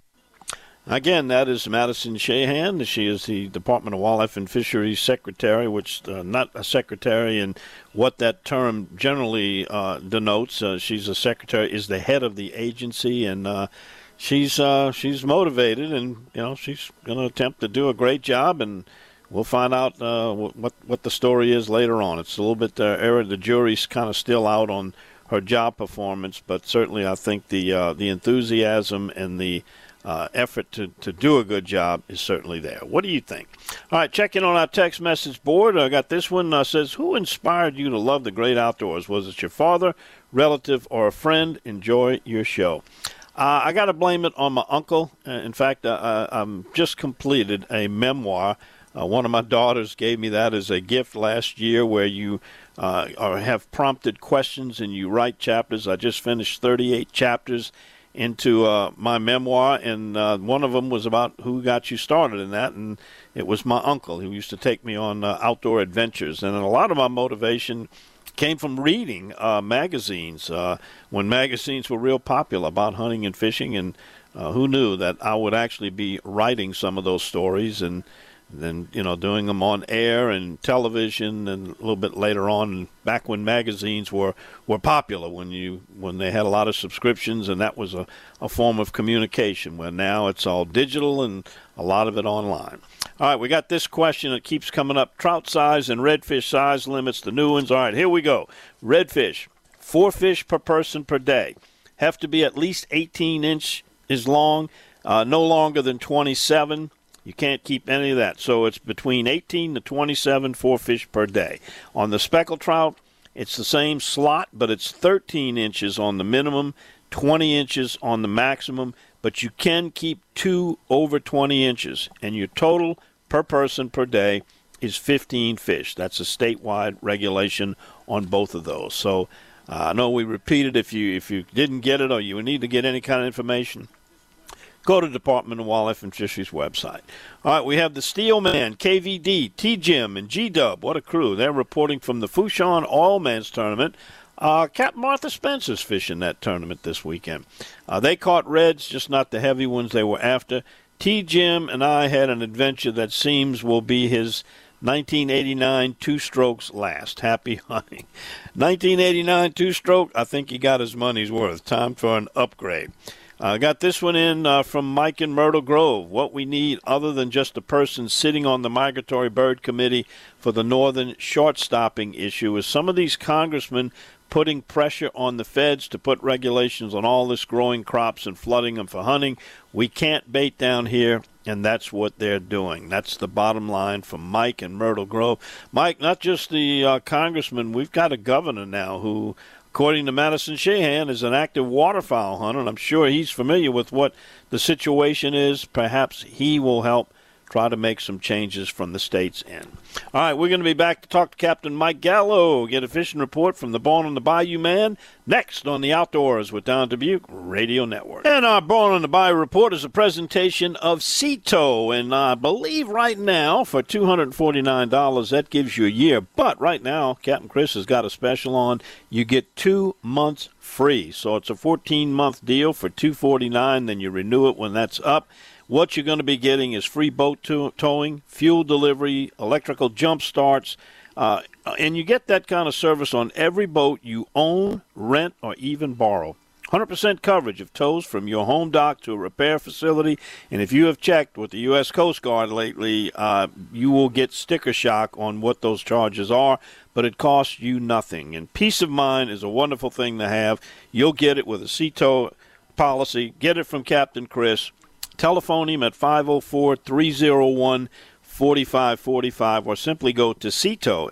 Again, that is Madison Shahan. She is the Department of Wildlife and Fisheries Secretary, which not a secretary in what that term generally denotes. She's a secretary, is the head of the agency, and she's motivated, and she's going to attempt to do a great job, and we'll find out what the story is later on. It's a little bit the jury's kind of still out on her job performance, but certainly I think the enthusiasm and the effort to do a good job is certainly there. What do you think? All right, check in on our text message board. I got this one. Says, who inspired you to love the great outdoors? Was it your father, relative, or a friend? Enjoy your show. I got to blame it on my uncle. In fact, I'm just completed a memoir. One of my daughters gave me that as a gift last year, where you have prompted questions and you write chapters. I just finished 38 chapters into my memoir, and one of them was about who got you started in that, and it was my uncle who used to take me on outdoor adventures. And a lot of my motivation came from reading magazines when magazines were real popular about hunting and fishing, and who knew that I would actually be writing some of those stories and then doing them on air and television, and a little bit later on, back when magazines were popular, when they had a lot of subscriptions, and that was a form of communication, where now it's all digital and a lot of it online. All right, we got this question that keeps coming up: trout size and redfish size limits, the new ones. All right, here we go. Redfish, 4 fish per person per day, have to be at least 18 inches long, no longer than 27. You can't keep any of that. So it's between 18 to 27 4 fish per day. On the speckled trout, it's the same slot, but it's 13 inches on the minimum, 20 inches on the maximum, but you can keep 2 over 20 inches, and your total per person per day is 15 fish. That's a statewide regulation on both of those. So I know we repeated if you didn't get it or you need to get any kind of information, go to Department of Wildlife and Fisheries website. All right, we have the Steelman, KVD, T-Jim, and G-Dub. What a crew. They're reporting from the Fouchon Oilman's Tournament. Captain Martha Spencer's fishing that tournament this weekend. They caught reds, just not the heavy ones they were after. T-Jim and I had an adventure that seems will be his 1989 two-strokes last. Happy hunting. 1989 two-stroke, I think he got his money's worth. Time for an upgrade. Got this one in from Mike in Myrtle Grove. What we need other than just a person sitting on the Migratory Bird Committee for the northern short-stopping issue is some of these congressmen putting pressure on the feds to put regulations on all this growing crops and flooding them for hunting. We can't bait down here, and that's what they're doing. That's the bottom line from Mike in Myrtle Grove. Mike, not just the congressman, we've got a governor now who, according to Madison Sheehan, is an active waterfowl hunter, and I'm sure he's familiar with what the situation is. Perhaps he will help try to make some changes from the state's end. All right, we're going to be back to talk to Captain Mike Gallo, get a fishing report from the Born on the Bayou man, next on the Outdoors with Don Dubuque Radio Network. And our Born on the Bayou report is a presentation of Sea Tow, and I believe right now for $249, that gives you a year. But right now, Captain Chris has got a special on. You get 2 months free. So it's a 14-month deal for $249, then you renew it when that's up. What you're going to be getting is free boat towing, fuel delivery, electrical jump starts, and you get that kind of service on every boat you own, rent, or even borrow. 100% coverage of tows from your home dock to a repair facility. And if you have checked with the U.S. Coast Guard lately, you will get sticker shock on what those charges are, but it costs you nothing. And peace of mind is a wonderful thing to have. You'll get it with a Sea Tow policy. Get it from Captain Chris. Telephone him at 504-301-4545 or simply go to SeaTow,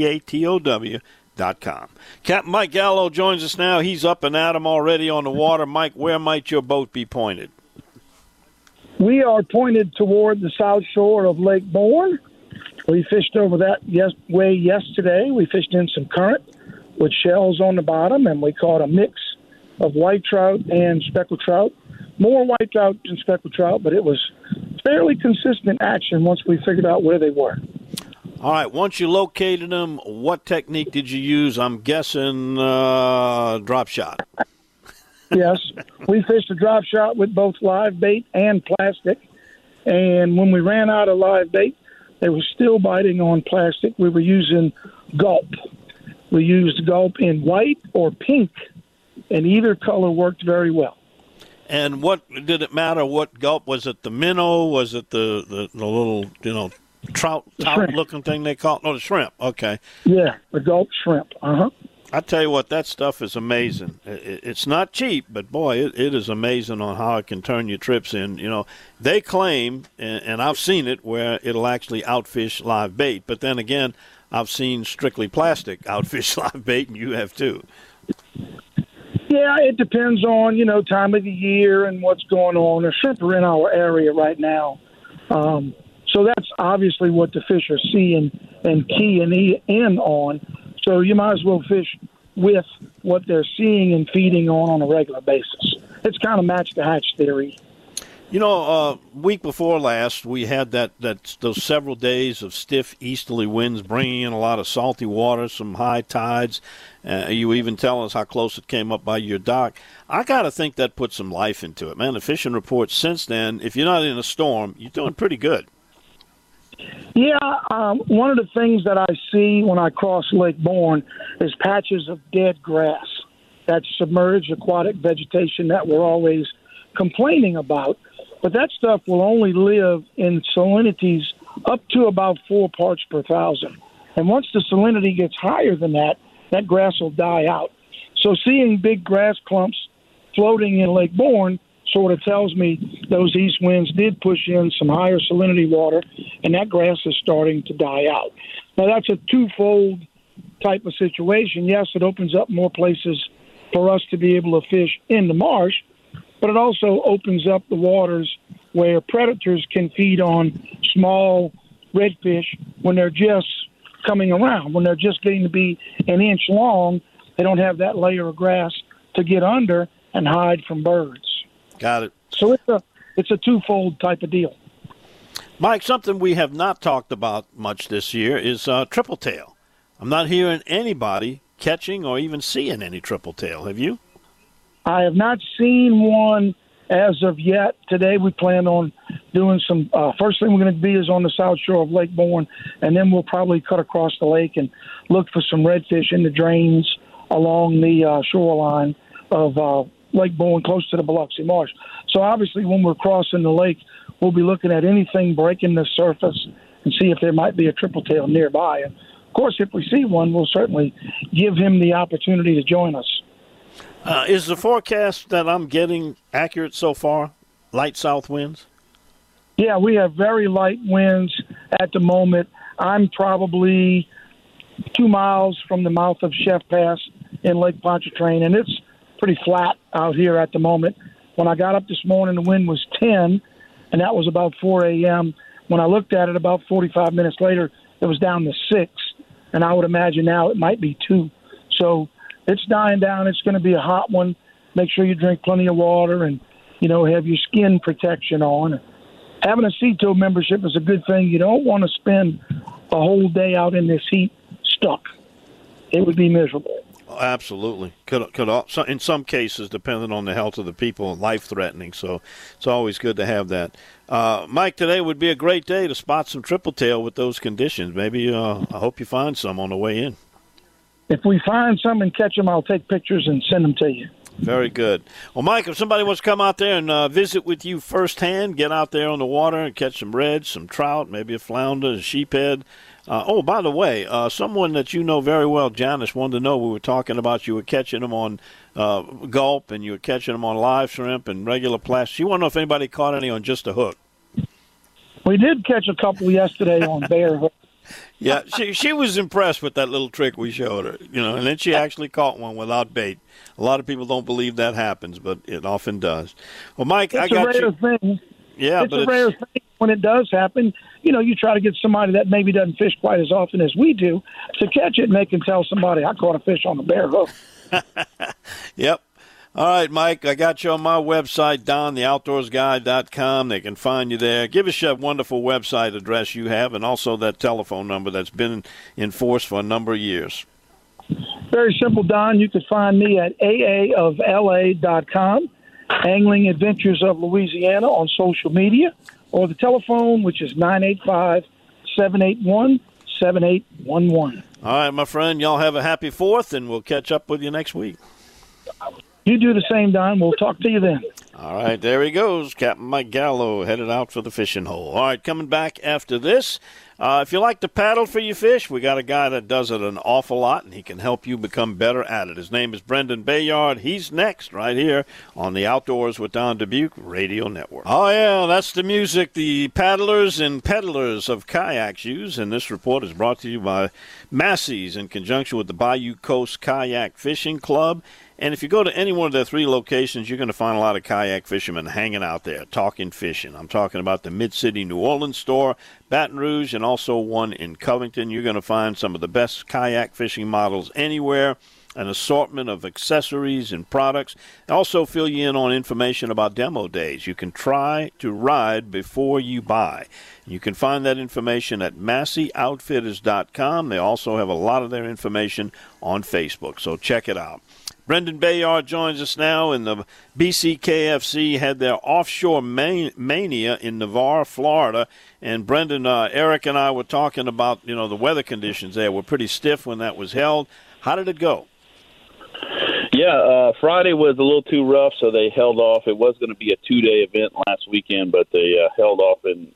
SeatoW.com. Captain Mike Gallo joins us now. He's up and at 'em already on the water. Mike, where might your boat be pointed? We are pointed toward the south shore of Lake Borgne. We fished over that way yesterday. We fished in some current with shells on the bottom, and we caught a mix of white trout and speckled trout. More white trout than speckled trout, but it was fairly consistent action once we figured out where they were. All right, once you located them, what technique did you use? I'm guessing drop shot. Yes, we fished a drop shot with both live bait and plastic, and when we ran out of live bait, they were still biting on plastic. We were using gulp. We used gulp in white or pink, and either color worked very well. And what did it matter? What gulp was it? The minnow? Was it the little trout looking thing they call it? No, the shrimp. Okay. Yeah, the gulp shrimp. I tell you what, that stuff is amazing. It's not cheap, but boy, it is amazing on how it can turn your trips in. They claim, and I've seen it, where it'll actually outfish live bait. But then again, I've seen strictly plastic outfish live bait, and you have too. Yeah, it depends on, time of the year and what's going on. The shrimp are in our area right now. So that's obviously what the fish are seeing and keying in on. So you might as well fish with what they're seeing and feeding on a regular basis. It's kind of match the hatch theory. Week before last, we had those several days of stiff easterly winds bringing in a lot of salty water, some high tides. You even tell us how close it came up by your dock. I got to think that put some life into it, man. The fishing reports since then, if you're not in a storm, you're doing pretty good. Yeah, one of the things that I see when I cross Lake Borgne is patches of dead grass. That's submerged aquatic vegetation that we're always complaining about. But that stuff will only live in salinities up to about 4 parts per thousand. And once the salinity gets higher than that, that grass will die out. So seeing big grass clumps floating in Lake Borgne sort of tells me those east winds did push in some higher salinity water, and that grass is starting to die out. Now, that's a twofold type of situation. Yes, it opens up more places for us to be able to fish in the marsh, but it also opens up the waters where predators can feed on small redfish when they're just coming around, when they're just getting to be an inch long they don't have that layer of grass to get under and hide from birds. Got it. So it's a twofold type of deal. Mike, something we have not talked about much this year is triple tail. I'm not hearing anybody catching or even seeing any triple tail. Have you? I have not seen one as of yet. Today we plan on doing some first thing we're going to be is on the south shore of Lake Bourne, and then we'll probably cut across the lake and look for some redfish in the drains along the shoreline of Lake Bourne, close to the Biloxi Marsh. So obviously when we're crossing the lake, we'll be looking at anything breaking the surface and see if there might be a triple tail nearby. And of course, if we see one, we'll certainly give him the opportunity to join us. Is the forecast that I'm getting accurate so far? Light south winds? Yeah, we have very light winds at the moment. I'm probably 2 miles from the mouth of Chef Pass in Lake Pontchartrain, and it's pretty flat out here at the moment. When I got up this morning, the wind was 10, and that was about 4 a.m. When I looked at it about 45 minutes later, it was down to 6, and I would imagine now it might be 2. So it's dying down. It's going to be a hot one. Make sure you drink plenty of water and, have your skin protection on. Having a Sea-Tow membership is a good thing. You don't want to spend a whole day out in this heat stuck. It would be miserable. Oh, absolutely. Could in some cases, depending on the health of the people, life-threatening. So it's always good to have that. Mike, today would be a great day to spot some triple tail with those conditions. Maybe I hope you find some on the way in. If we find some and catch them, I'll take pictures and send them to you. Very good. Well, Mike, if somebody wants to come out there and visit with you firsthand, get out there on the water and catch some reds, some trout, maybe a flounder, a sheephead. By the way, someone that you know very well, Janice, wanted to know, we were talking about you were catching them on gulp and you were catching them on live shrimp and regular plastic. She wanted to know if anybody caught any on just a hook. We did catch a couple yesterday on bare hook. Yeah, she was impressed with that little trick we showed her, and then she actually caught one without bait. A lot of people don't believe that happens, but it often does. Well, Mike, I got you. It's a rare thing. Yeah, it's a rare thing. When it does happen, you try to get somebody that maybe doesn't fish quite as often as we do to catch it, and they can tell somebody, I caught a fish on a bare hook. Yep. All right, Mike, I got you on my website, dontheoutdoorsguy.com. They can find you there. Give us your wonderful website address you have and also that telephone number that's been in force for a number of years. Very simple, Don. You can find me at aaofla.com, Angling Adventures of Louisiana on social media, or the telephone, which is 985-781-7811. All right, my friend, y'all have a happy 4th, and we'll catch up with you next week. You do the same, Don. We'll talk to you then. All right, there he goes. Captain Mike Gallo headed out for the fishing hole. All right, coming back after this. If you like to paddle for your fish, we got a guy that does it an awful lot, and he can help you become better at it. His name is Brendan Bayard. He's next right here on the Outdoors with Don Dubuque Radio Network. Oh, yeah, that's the music the paddlers and peddlers of kayaks use, and this report is brought to you by Massey's in conjunction with the Bayou Coast Kayak Fishing Club. And if you go to any one of their 3 locations, you're going to find a lot of kayak fishermen hanging out there, talking fishing. I'm talking about the Mid-City New Orleans store, Baton Rouge, and also one in Covington. You're going to find some of the best kayak fishing models anywhere, an assortment of accessories and products. They also fill you in on information about demo days. You can try to ride before you buy. You can find that information at MasseyOutfitters.com. They also have a lot of their information on Facebook, so check it out. Brendan Bayard joins us now, and the BCKFC had their offshore mania in Navarre, Florida. And Brendan, Eric and I were talking about, the weather conditions there were pretty stiff when that was held. How did it go? Yeah, Friday was a little too rough, so they held off. It was going to be a 2-day event last weekend, but they held off and,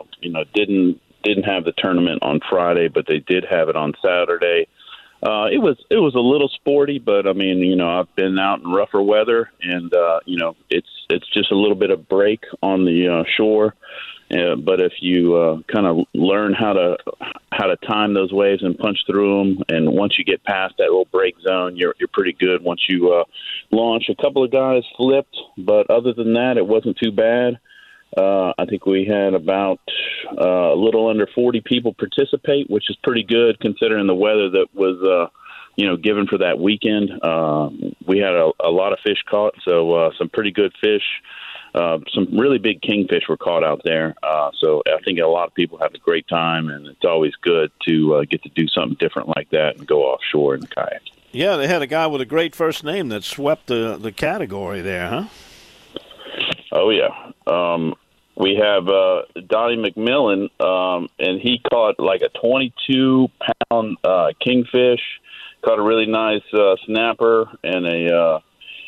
didn't have the tournament on Friday, but they did have it on Saturday. It was a little sporty, but I mean, I've been out in rougher weather, and it's just a little bit of break on the shore. But if you kind of learn how to time those waves and punch through them, and once you get past that little break zone, you're pretty good. Once you launch, a couple of guys flipped, but other than that, it wasn't too bad. I think we had about a little under 40 people participate, which is pretty good considering the weather that was given for that weekend. We had a lot of fish caught, so some pretty good fish. Some really big kingfish were caught out there. So I think a lot of people have a great time, and it's always good to get to do something different like that and go offshore in the kayak. Yeah, they had a guy with a great first name that swept the category there, huh? Oh, yeah. We have Donnie McMillan, and he caught like a 22-pound kingfish, caught a really nice snapper and a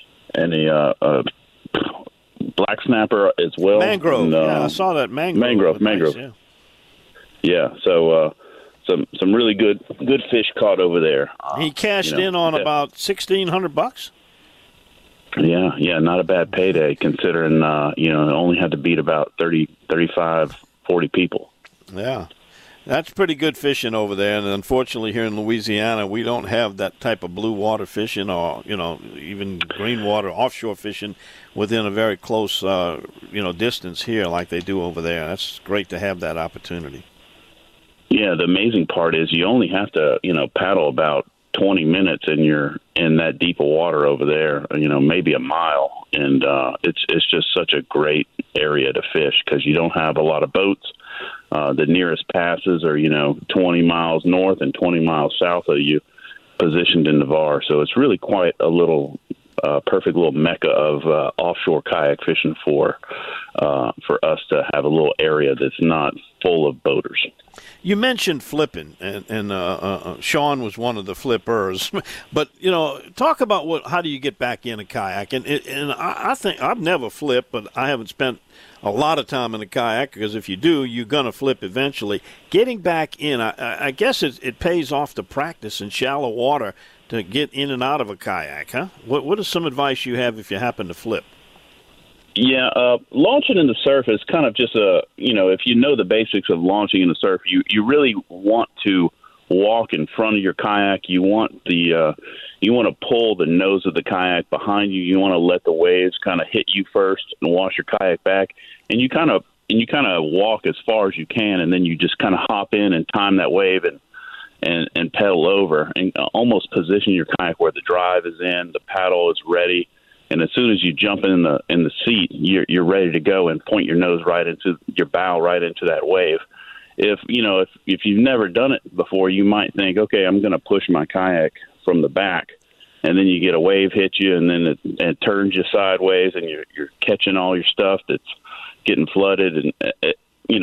black snapper as well. Mangrove. And, I saw that mangrove. Mangrove. Nice, yeah. So some really good fish caught over there. He cashed in on about $1,600. Yeah, not a bad payday considering only had to beat about 30, 35, 40 people. Yeah. That's pretty good fishing over there, and unfortunately here in Louisiana, we don't have that type of blue water fishing or, even green water offshore fishing within a very close, distance here like they do over there. That's great to have that opportunity. Yeah, the amazing part is you only have to, paddle about 20 minutes and you're in that deep of water over there, maybe a mile, and it's just such a great area to fish because you don't have a lot of boats. The nearest passes are, 20 miles north and 20 miles south of you, positioned in Navarre. So it's really quite a little perfect little mecca of offshore kayak fishing for us to have a little area that's not full of boaters. You mentioned flipping, and Sean was one of the flippers. But, talk about how do you get back in a kayak? And I think I've never flipped, but I haven't spent a lot of time in a kayak because if you do, you're going to flip eventually. Getting back in, I guess it pays off to practice in shallow water to get in and out of a kayak, huh? What is some advice you have if you happen to flip? Yeah, launching in the surf is kind of just if you know the basics of launching in the surf, you really want to walk in front of your kayak. You want you want to pull the nose of the kayak behind you. You want to let the waves kind of hit you first and wash your kayak back, and you kind of walk as far as you can, and then you just kind of hop in and time that wave and pedal over and almost position your kayak where the drive is in, the paddle is ready. And as soon as you jump in the seat, you're ready to go and point your nose right into your bow, right into that wave. If you've never done it before, you might think, okay, I'm going to push my kayak from the back, and then you get a wave hit you, and then it turns you sideways, and you're catching all your stuff that's getting flooded. And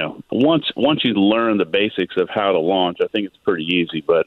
once you learn the basics of how to launch, I think it's pretty easy. But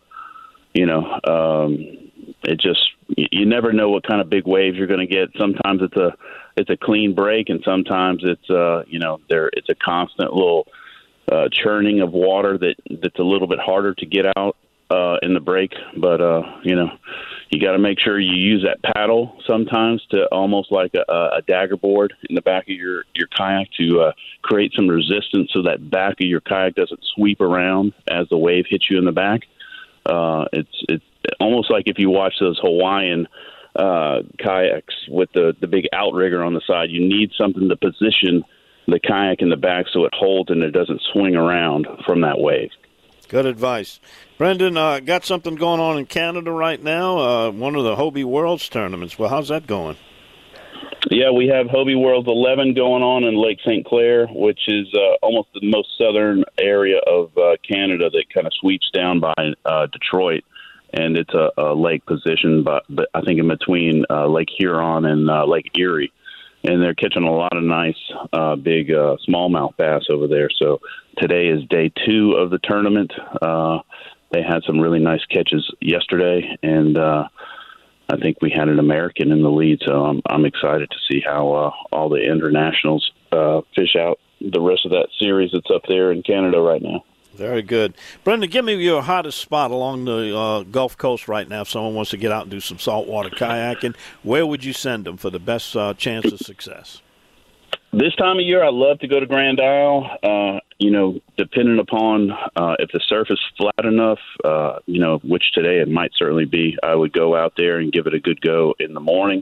it just you never know what kind of big waves you're going to get. Sometimes it's a clean break, and sometimes it's it's a constant little churning of water that's a little bit harder to get out in the break. But you got to make sure you use that paddle sometimes to almost like a dagger board in the back of your kayak to create some resistance so that back of your kayak doesn't sweep around as the wave hits you in the back. It's almost like if you watch those Hawaiian kayaks with the big outrigger on the side. You need something to position the kayak in the back so it holds and it doesn't swing around from that wave. Good advice. Brendan, got something going on in Canada right now, one of the Hobie Worlds tournaments. Well, how's that going? Yeah, we have Hobie Worlds 11 going on in Lake St. Clair, which is almost the most southern area of Canada that kind of sweeps down by Detroit. And it's a lake position, but I think in between Lake Huron and Lake Erie. And they're catching a lot of nice big smallmouth bass over there. So today is day 2 of the tournament. They had some really nice catches yesterday, and I think we had an American in the lead. So I'm excited to see how all the internationals fish out the rest of that series that's up there in Canada right now. Very good. Brendan, give me your hottest spot along the Gulf Coast right now if someone wants to get out and do some saltwater kayaking. Where would you send them for the best chance of success? This time of year, I love to go to Grand Isle, depending upon if the surf is flat enough, which today it might certainly be. I would go out there and give it a good go in the morning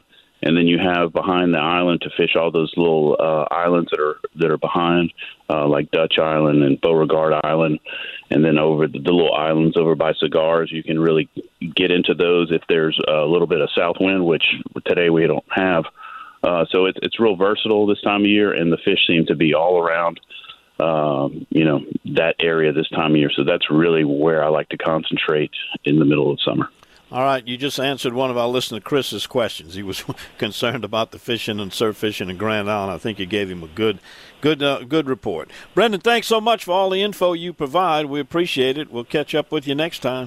and then you have behind the island to fish all those little islands that are behind, like Dutch Island and Beauregard Island, and then over the little islands over by Cigars. You can really get into those if there's a little bit of south wind, which today we don't have. So it's real versatile this time of year, and the fish seem to be all around, that area this time of year. So that's really where I like to concentrate in the middle of summer. All right, you just answered one of our listener Chris's questions. He was concerned about the fishing and surf fishing in Grand Island. I think you gave him a good report. Brendan, thanks so much for all the info you provide. We appreciate it. We'll catch up with you next time.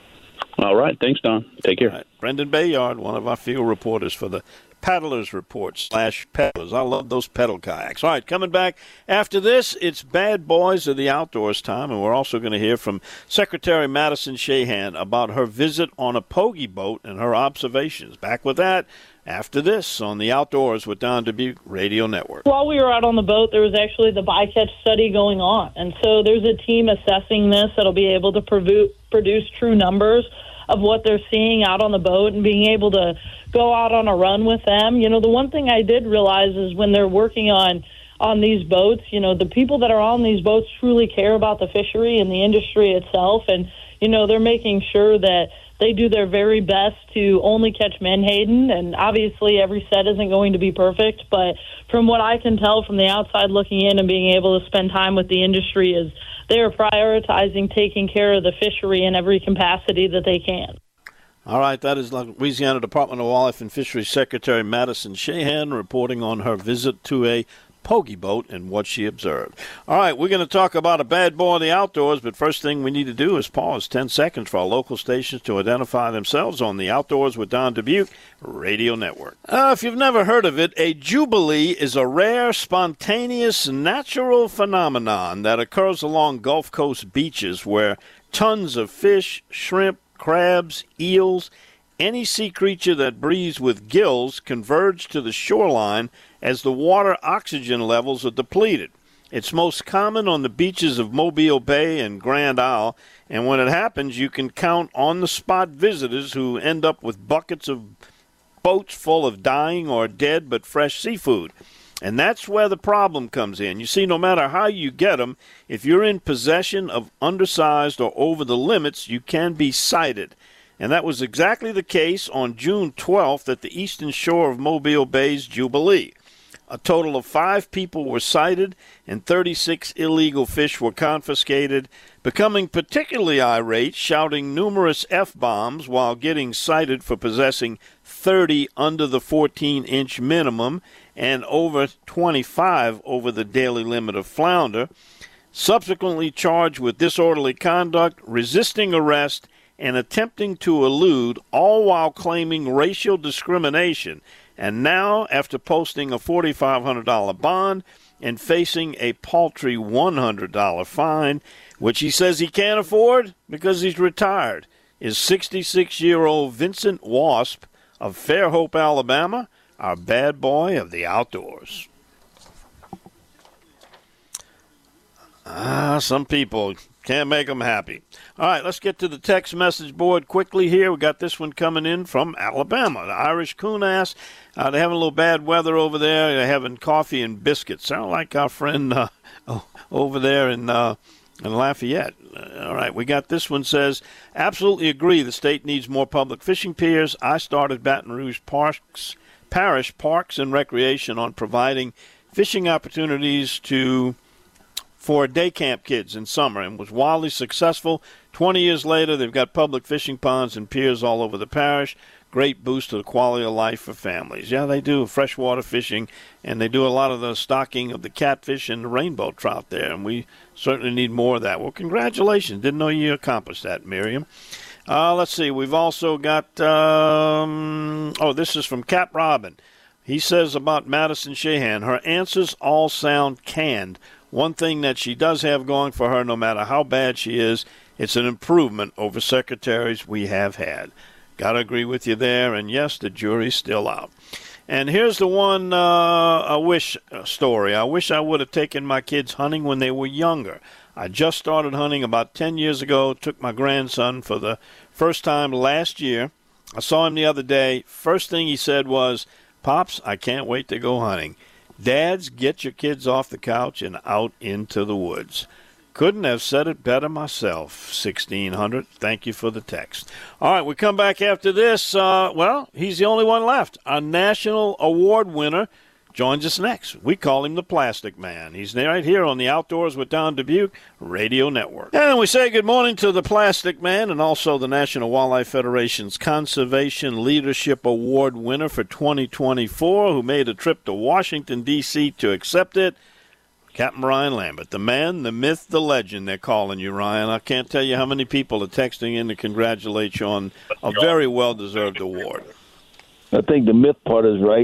All right, thanks, Don. Take care. All right. Brendan Bayard, one of our field reporters for the Paddlers Report /Peddlers. I love those pedal kayaks. All right, coming back after this, it's Bad Boys of the Outdoors time, and we're also going to hear from Secretary Madison Shahan about her visit on a pogie boat and her observations. Back with that after this on the Outdoors with Don Dubuque Radio Network. While we were out on the boat, there was actually the bycatch study going on, and so there's a team assessing this that'll be able to produce true numbers of what they're seeing out on the boat and being able to go out on a run with them. The one thing I did realize is when they're working on these boats, the people that are on these boats truly care about the fishery and the industry itself. And, they're making sure that they do their very best to only catch menhaden. And obviously every set isn't going to be perfect. But from what I can tell from the outside looking in and being able to spend time with the industry is they are prioritizing taking care of the fishery in every capacity that they can. All right, that is Louisiana Department of Wildlife and Fisheries Secretary Madison Shahan reporting on her visit to a pogie boat and what she observed. All right, we're going to talk about a bad boy in the outdoors, but first thing we need to do is pause 10 seconds for our local stations to identify themselves on the Outdoors with Don Dubuque Radio Network. If you've never heard of it, a jubilee is a rare, spontaneous, natural phenomenon that occurs along Gulf Coast beaches where tons of fish, shrimp, crabs, eels, any sea creature that breathes with gills converge to the shoreline as the water oxygen levels are depleted. It's most common on the beaches of Mobile Bay and Grand Isle, and when it happens, you can count on-the-spot visitors who end up with buckets of boats full of dying or dead but fresh seafood. And that's where the problem comes in. You see, no matter how you get them, if you're in possession of undersized or over the limits, you can be cited. And that was exactly the case on June 12th at the eastern shore of Mobile Bay's Jubilee. A total of 5 people were cited and 36 illegal fish were confiscated, becoming particularly irate, shouting numerous F-bombs while getting cited for possessing 30 under the 14-inch minimum and over 25 over the daily limit of flounder, subsequently charged with disorderly conduct, resisting arrest, and attempting to elude, all while claiming racial discrimination. And now, after posting a $4,500 bond and facing a paltry $100 fine, which he says he can't afford because he's retired, is 66-year-old Vincent Wasp of Fairhope, Alabama, our bad boy of the outdoors. Some people can't make them happy. All right, let's get to the text message board quickly here. We got this one coming in from Alabama. The Irish coon ass. They're having a little bad weather over there. They're having coffee and biscuits. Sound like our friend over there in Lafayette. All right, we got this one says, absolutely agree the state needs more public fishing piers. I started Baton Rouge Parish Parks and Recreation on providing fishing opportunities for day camp kids in summer and was wildly successful. 20 years later, they've got public fishing ponds and piers all over the parish. Great boost to the quality of life for families. Yeah, they do freshwater fishing, and they do a lot of the stocking of the catfish and the rainbow trout there, and we certainly need more of that. Well, congratulations. Didn't know you accomplished that, Miriam. Let's see. We've also got, this is from Cap Robin. He says about Madison Shahan, her answers all sound canned. One thing that she does have going for her, no matter how bad she is, it's an improvement over secretaries we have had. Got to agree with you there, and yes, the jury's still out. And here's the one a wish story. I wish I would have taken my kids hunting when they were younger. I just started hunting about 10 years ago, took my grandson for the first time last year. I saw him the other day. First thing he said was, Pops, I can't wait to go hunting. Dads, get your kids off the couch and out into the woods. Couldn't have said it better myself, 1600. Thank you for the text. All right, we come back after this. He's the only one left. Our national award winner joins us next. We call him the Plastic Man. He's right here on the Outdoors with Don Dubuque Radio Network. And we say good morning to the Plastic Man and also the National Wildlife Federation's Conservation Leadership Award winner for 2024, who made a trip to Washington, D.C. to accept it. Captain Ryan Lambert, the man, the myth, the legend, they're calling you, Ryan. I can't tell you how many people are texting in to congratulate you on a very well-deserved award. I think the myth part is right.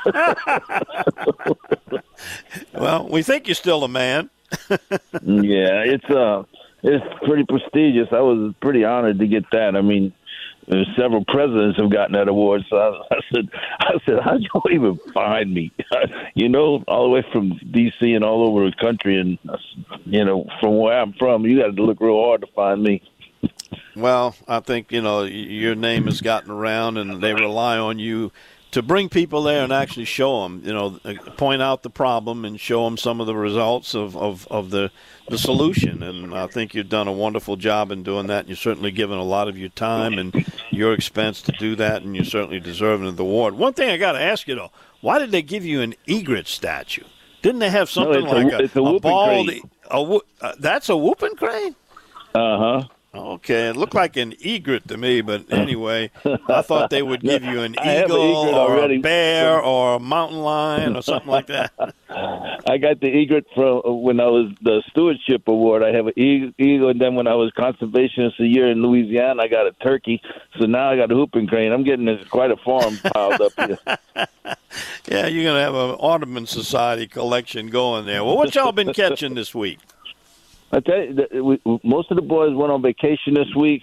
Well, we think you're still a man. Yeah, it's pretty prestigious. I was pretty honored to get that. I mean, several presidents have gotten that award. So I said, how'd you even find me? All the way from D.C. and all over the country. And, from where I'm from, you got to look real hard to find me. Well, I think, your name has gotten around, and they rely on you to bring people there and actually show them, point out the problem and show them some of the results of the solution. And I think you've done a wonderful job in doing that. And you've certainly given a lot of your time and your expense to do that, and you're certainly deserving of the award. One thing I got to ask you, though, why did they give you an egret statue? Didn't they have something a bald? Crane. That's a whooping crane? Uh-huh. Okay, it looked like an egret to me, but anyway, I thought they would give you an eagle or a bear or a mountain lion or something like that. I got the egret from when I was the stewardship award. I have an eagle, and then when I was conservationist a year in Louisiana, I got a turkey. So now I got a whooping crane. I'm getting quite a farm piled up here. Yeah, you're going to have an Audubon Society collection going there. Well, what y'all been catching this week? I tell you, most of the boys went on vacation this week.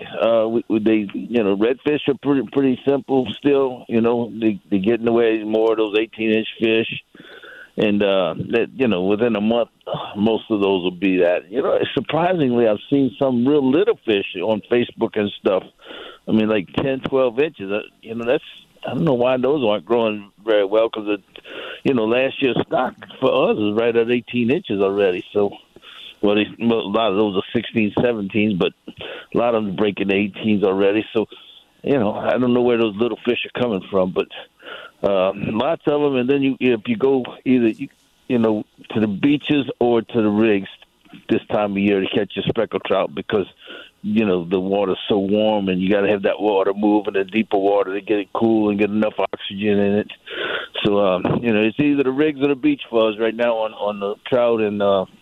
Redfish are pretty simple still. They getting away more of those 18-inch fish, and within a month, most of those will be that. Surprisingly, I've seen some real little fish on Facebook and stuff. I mean, like 10, 12 inches. That's I don't know why those aren't growing very well because last year's stock for us is right at 18 inches already. So. Well, a lot of those are 16s, 17s, but a lot of them breaking the 18s already. So, I don't know where those little fish are coming from, but lots of them. And then if you go either, to the beaches or to the rigs this time of year to catch your speckled trout because, the water's so warm and you got to have that water move in the deeper water to get it cool and get enough oxygen in it. So, it's either the rigs or the beach for us right now on the trout and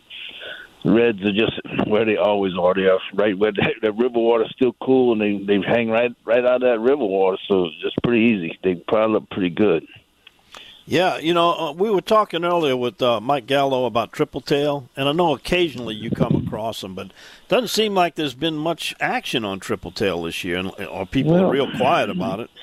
reds are just where they always are. They are right where the river water's still cool, and they hang right out of that river water, so it's just pretty easy. They pile up pretty good. Yeah, we were talking earlier with Mike Gallo about triple tail, and I know occasionally you come across them, but it doesn't seem like there's been much action on triple tail this year, or people are real quiet about it.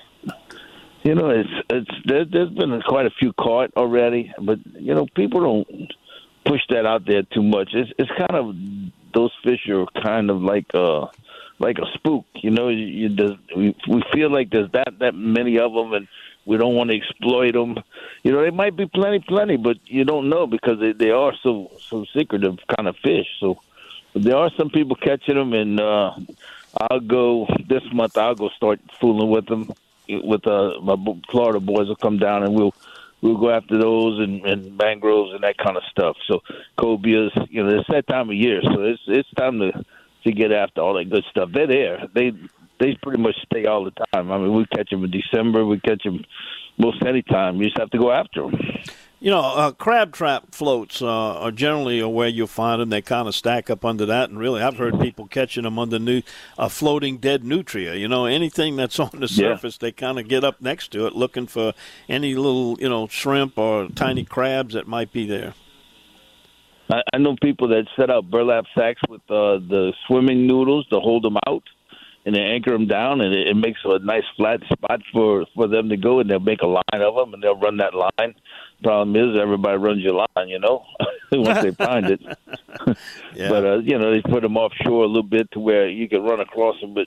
There's been quite a few caught already, but people don't push that out there too much. It's kind of those fish are kind of like a spook. We feel like there's that many of them, and we don't want to exploit them. They might be plenty, but you don't know because they are so secretive kind of fish. So there are some people catching them, and I'll go this month. I'll go start fooling with them. With my Florida boys will come down, and we'll go after those and mangroves and that kind of stuff. So cobias, it's that time of year, so it's time to get after all that good stuff. They're there. They pretty much stay all the time. I mean, we catch them in December. We catch them most any time. You just have to go after them. Crab trap floats are generally where you'll find them. They kind of stack up under that, and really, I've heard people catching them under floating dead nutria. Anything that's on the surface, they kind of get up next to it, looking for any little, shrimp or tiny crabs that might be there. I know people that set out burlap sacks with the swimming noodles to hold them out, and they anchor them down, and it makes a nice flat spot for them to go, and they'll make a line of them, and they'll run that line. Problem is, everybody runs your line, once they find it. Yeah. But, they put them offshore a little bit to where you can run across them, but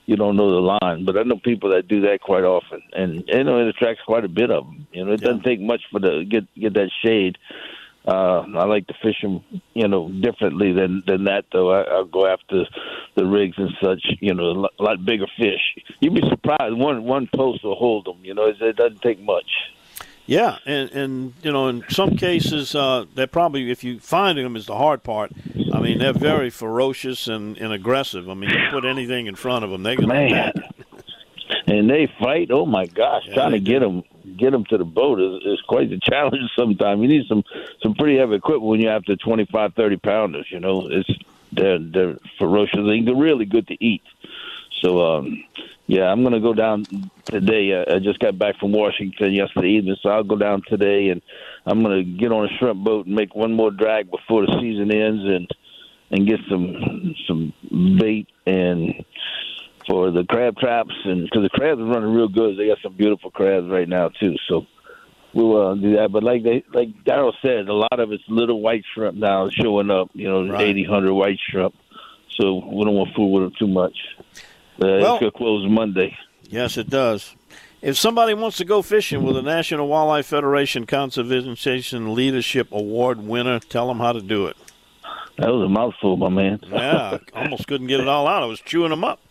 you don't know the line. But I know people that do that quite often, and it attracts quite a bit of them. It doesn't take much for the get that shade. I like to fish them, differently than that, though. I'll go after the rigs and such, a lot bigger fish. You'd be surprised. One post will hold them, it doesn't take much. Yeah, and in some cases, they're probably, if you finding them is the hard part. I mean, they're very ferocious and aggressive. I mean, you put anything in front of them, they're going to attack. And they fight. Oh my gosh, trying to get them to the boat is quite a challenge sometimes. You need some pretty heavy equipment when you're after 25, 30 pounders. They're ferocious. They're really good to eat. So, I'm going to go down today. I just got back from Washington yesterday evening, so I'll go down today, and I'm going to get on a shrimp boat and make one more drag before the season ends and get some bait and for the crab traps, and because the crabs are running real good. They got some beautiful crabs right now, too. So we'll do that. But like Darryl said, a lot of it's little white shrimp now showing up, right. 80, 100 white shrimp. So we don't want to fool with them too much. It's going to close Monday. Yes, it does. If somebody wants to go fishing with the National Wildlife Federation Conservation Leadership Award winner, tell them how to do it. That was a mouthful, my man. Yeah, I almost couldn't get it all out. I was chewing them up.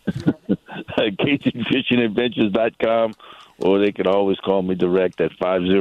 CajunFishingAdventures.com, or they can always call me direct at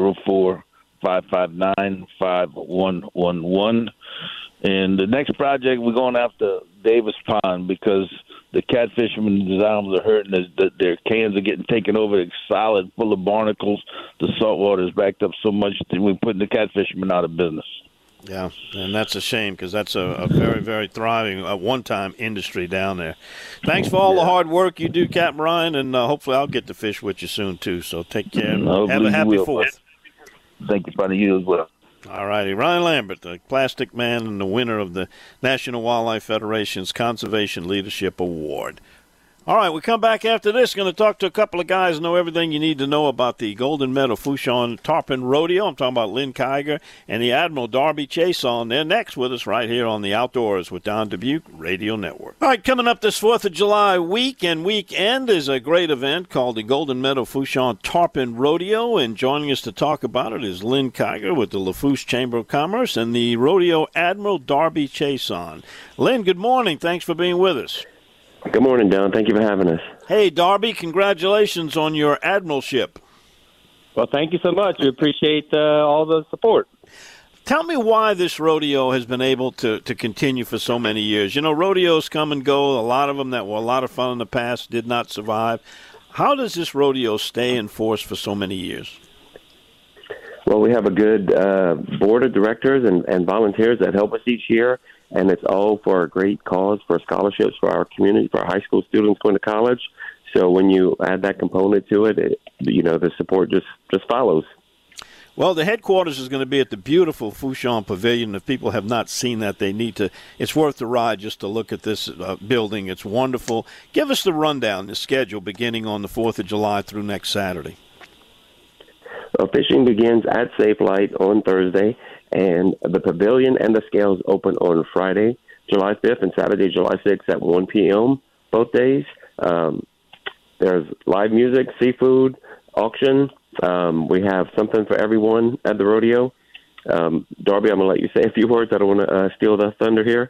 504-559-5111. And the next project, we're going after Davis Pond because the catfishermen and designs are hurting. Their cans are getting taken over. They're solid, full of barnacles. The salt water is backed up so much that we're putting the catfishermen out of business. Yeah, and that's a shame because that's a very, very thriving one-time industry down there. Thanks for all the hard work you do, Captain Ryan, and hopefully I'll get to fish with you soon, too. So take care. Have a happy 4th. Thank you, buddy. You as well. All righty. Ryan Lambert, the plastic man and the winner of the National Wildlife Federation's Conservation Leadership Award. All right, we come back after this. Going to talk to a couple of guys who know everything you need to know about the Golden Meadow Fourchon Tarpon Rodeo. I'm talking about Lynn Kiger and the Admiral Darby Chason. They're next with us right here on the Outdoors with Don Dubuque Radio Network. All right, coming up this 4th of July week and weekend is a great event called the Golden Meadow Fourchon Tarpon Rodeo, and joining us to talk about it is Lynn Kiger with the Lafourche Chamber of Commerce and the Rodeo Admiral Darby Chason. Lynn, good morning. Thanks for being with us. Good morning, Don. Thank you for having us. Hey, Darby, congratulations on your admiralship. Well, thank you so much. We appreciate all the support. Tell me why this rodeo has been able to continue for so many years. Rodeos come and go. A lot of them that were a lot of fun in the past did not survive. How does this rodeo stay in force for so many years? Well, we have a good board of directors and volunteers that help us each year. And it's all for a great cause, for scholarships for our community, for our high school students going to college. So when you add that component to it, the support just follows. Well, the headquarters is going to be at the beautiful Fourchon Pavilion. If people have not seen that, they need to. It's worth the ride just to look at this building. It's wonderful. Give us the rundown, the schedule beginning on the 4th of July through next Saturday. Well, fishing begins at Safe Light on Thursday. And the pavilion and the scales open on Friday, July 5th, and Saturday, July 6th at 1 p.m. both days. There's live music, seafood, auction. We have something for everyone at the rodeo. Darby, I'm going to let you say a few words. I don't want to steal the thunder here.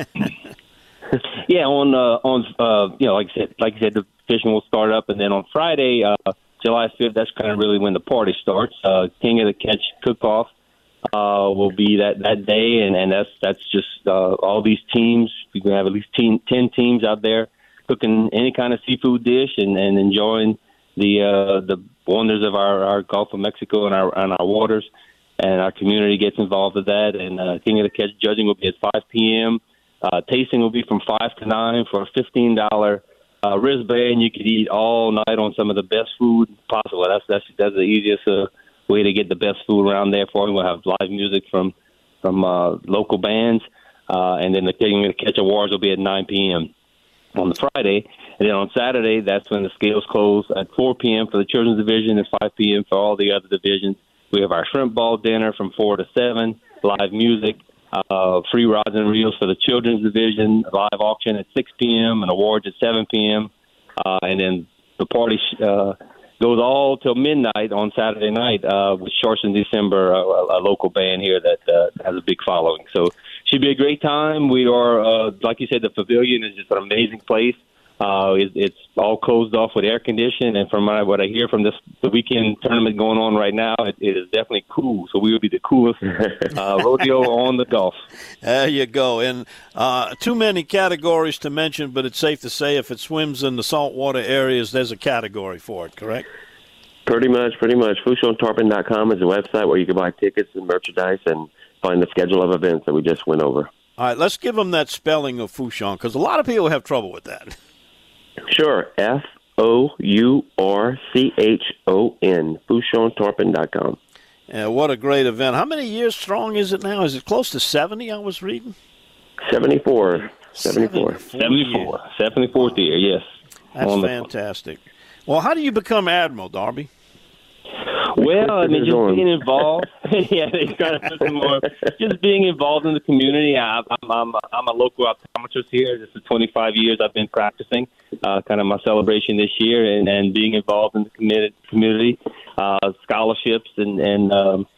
Yeah, like I said, the fishing will start up, and then on Friday, July 5th, that's kind of really when the party starts. King of the Catch cook-off. Will be that day, and that's just all these teams. We're going to have at least 10 teams out there cooking any kind of seafood dish and enjoying the wonders of our Gulf of Mexico and our waters. And our community gets involved with that. And King of the Catch judging will be at 5 p.m. Tasting will be from 5 to 9 for a $15 wristband. You could eat all night on some of the best food possible. That's the easiest way to get the best food around there for you. We'll have live music from local bands, and then the King of the Catch Awards will be at 9 p.m. on the Friday. And then on Saturday, that's when the scales close at 4 p.m. for the children's division and 5 p.m. for all the other divisions. We have our shrimp ball dinner from 4 to 7, live music, free rods and reels for the children's division, live auction at 6 p.m. and awards at 7 p.m. And then the party goes all till midnight on Saturday night with Shorts in December, a local band here that has a big following. So should be a great time. We are, like you said, the Pavilion is just an amazing place. It's all closed off with air conditioning, and from what I hear from the weekend tournament going on right now, it is definitely cool. So we will be the coolest rodeo on the Gulf. There you go. And too many categories to mention, but it's safe to say if it swims in the saltwater areas, there's a category for it, correct? Pretty much. FouchonTarpon.com is a website where you can buy tickets and merchandise and find the schedule of events that we just went over. All right, let's give them that spelling of Fouchon, because a lot of people have trouble with that. Sure, FOURCHON, FouchonTarpon.com. What a great event. How many years strong is it now? Is it close to 70, I was reading? 74th year, yes. That's fantastic. Well, how do you become Admiral, Darby? Well, I mean, just being involved. Yeah, they kind of put more. Just being involved in the community. I'm a local optometrist here. This is 25 years I've been practicing. Kind of my celebration this year, and being involved in the community, scholarships, and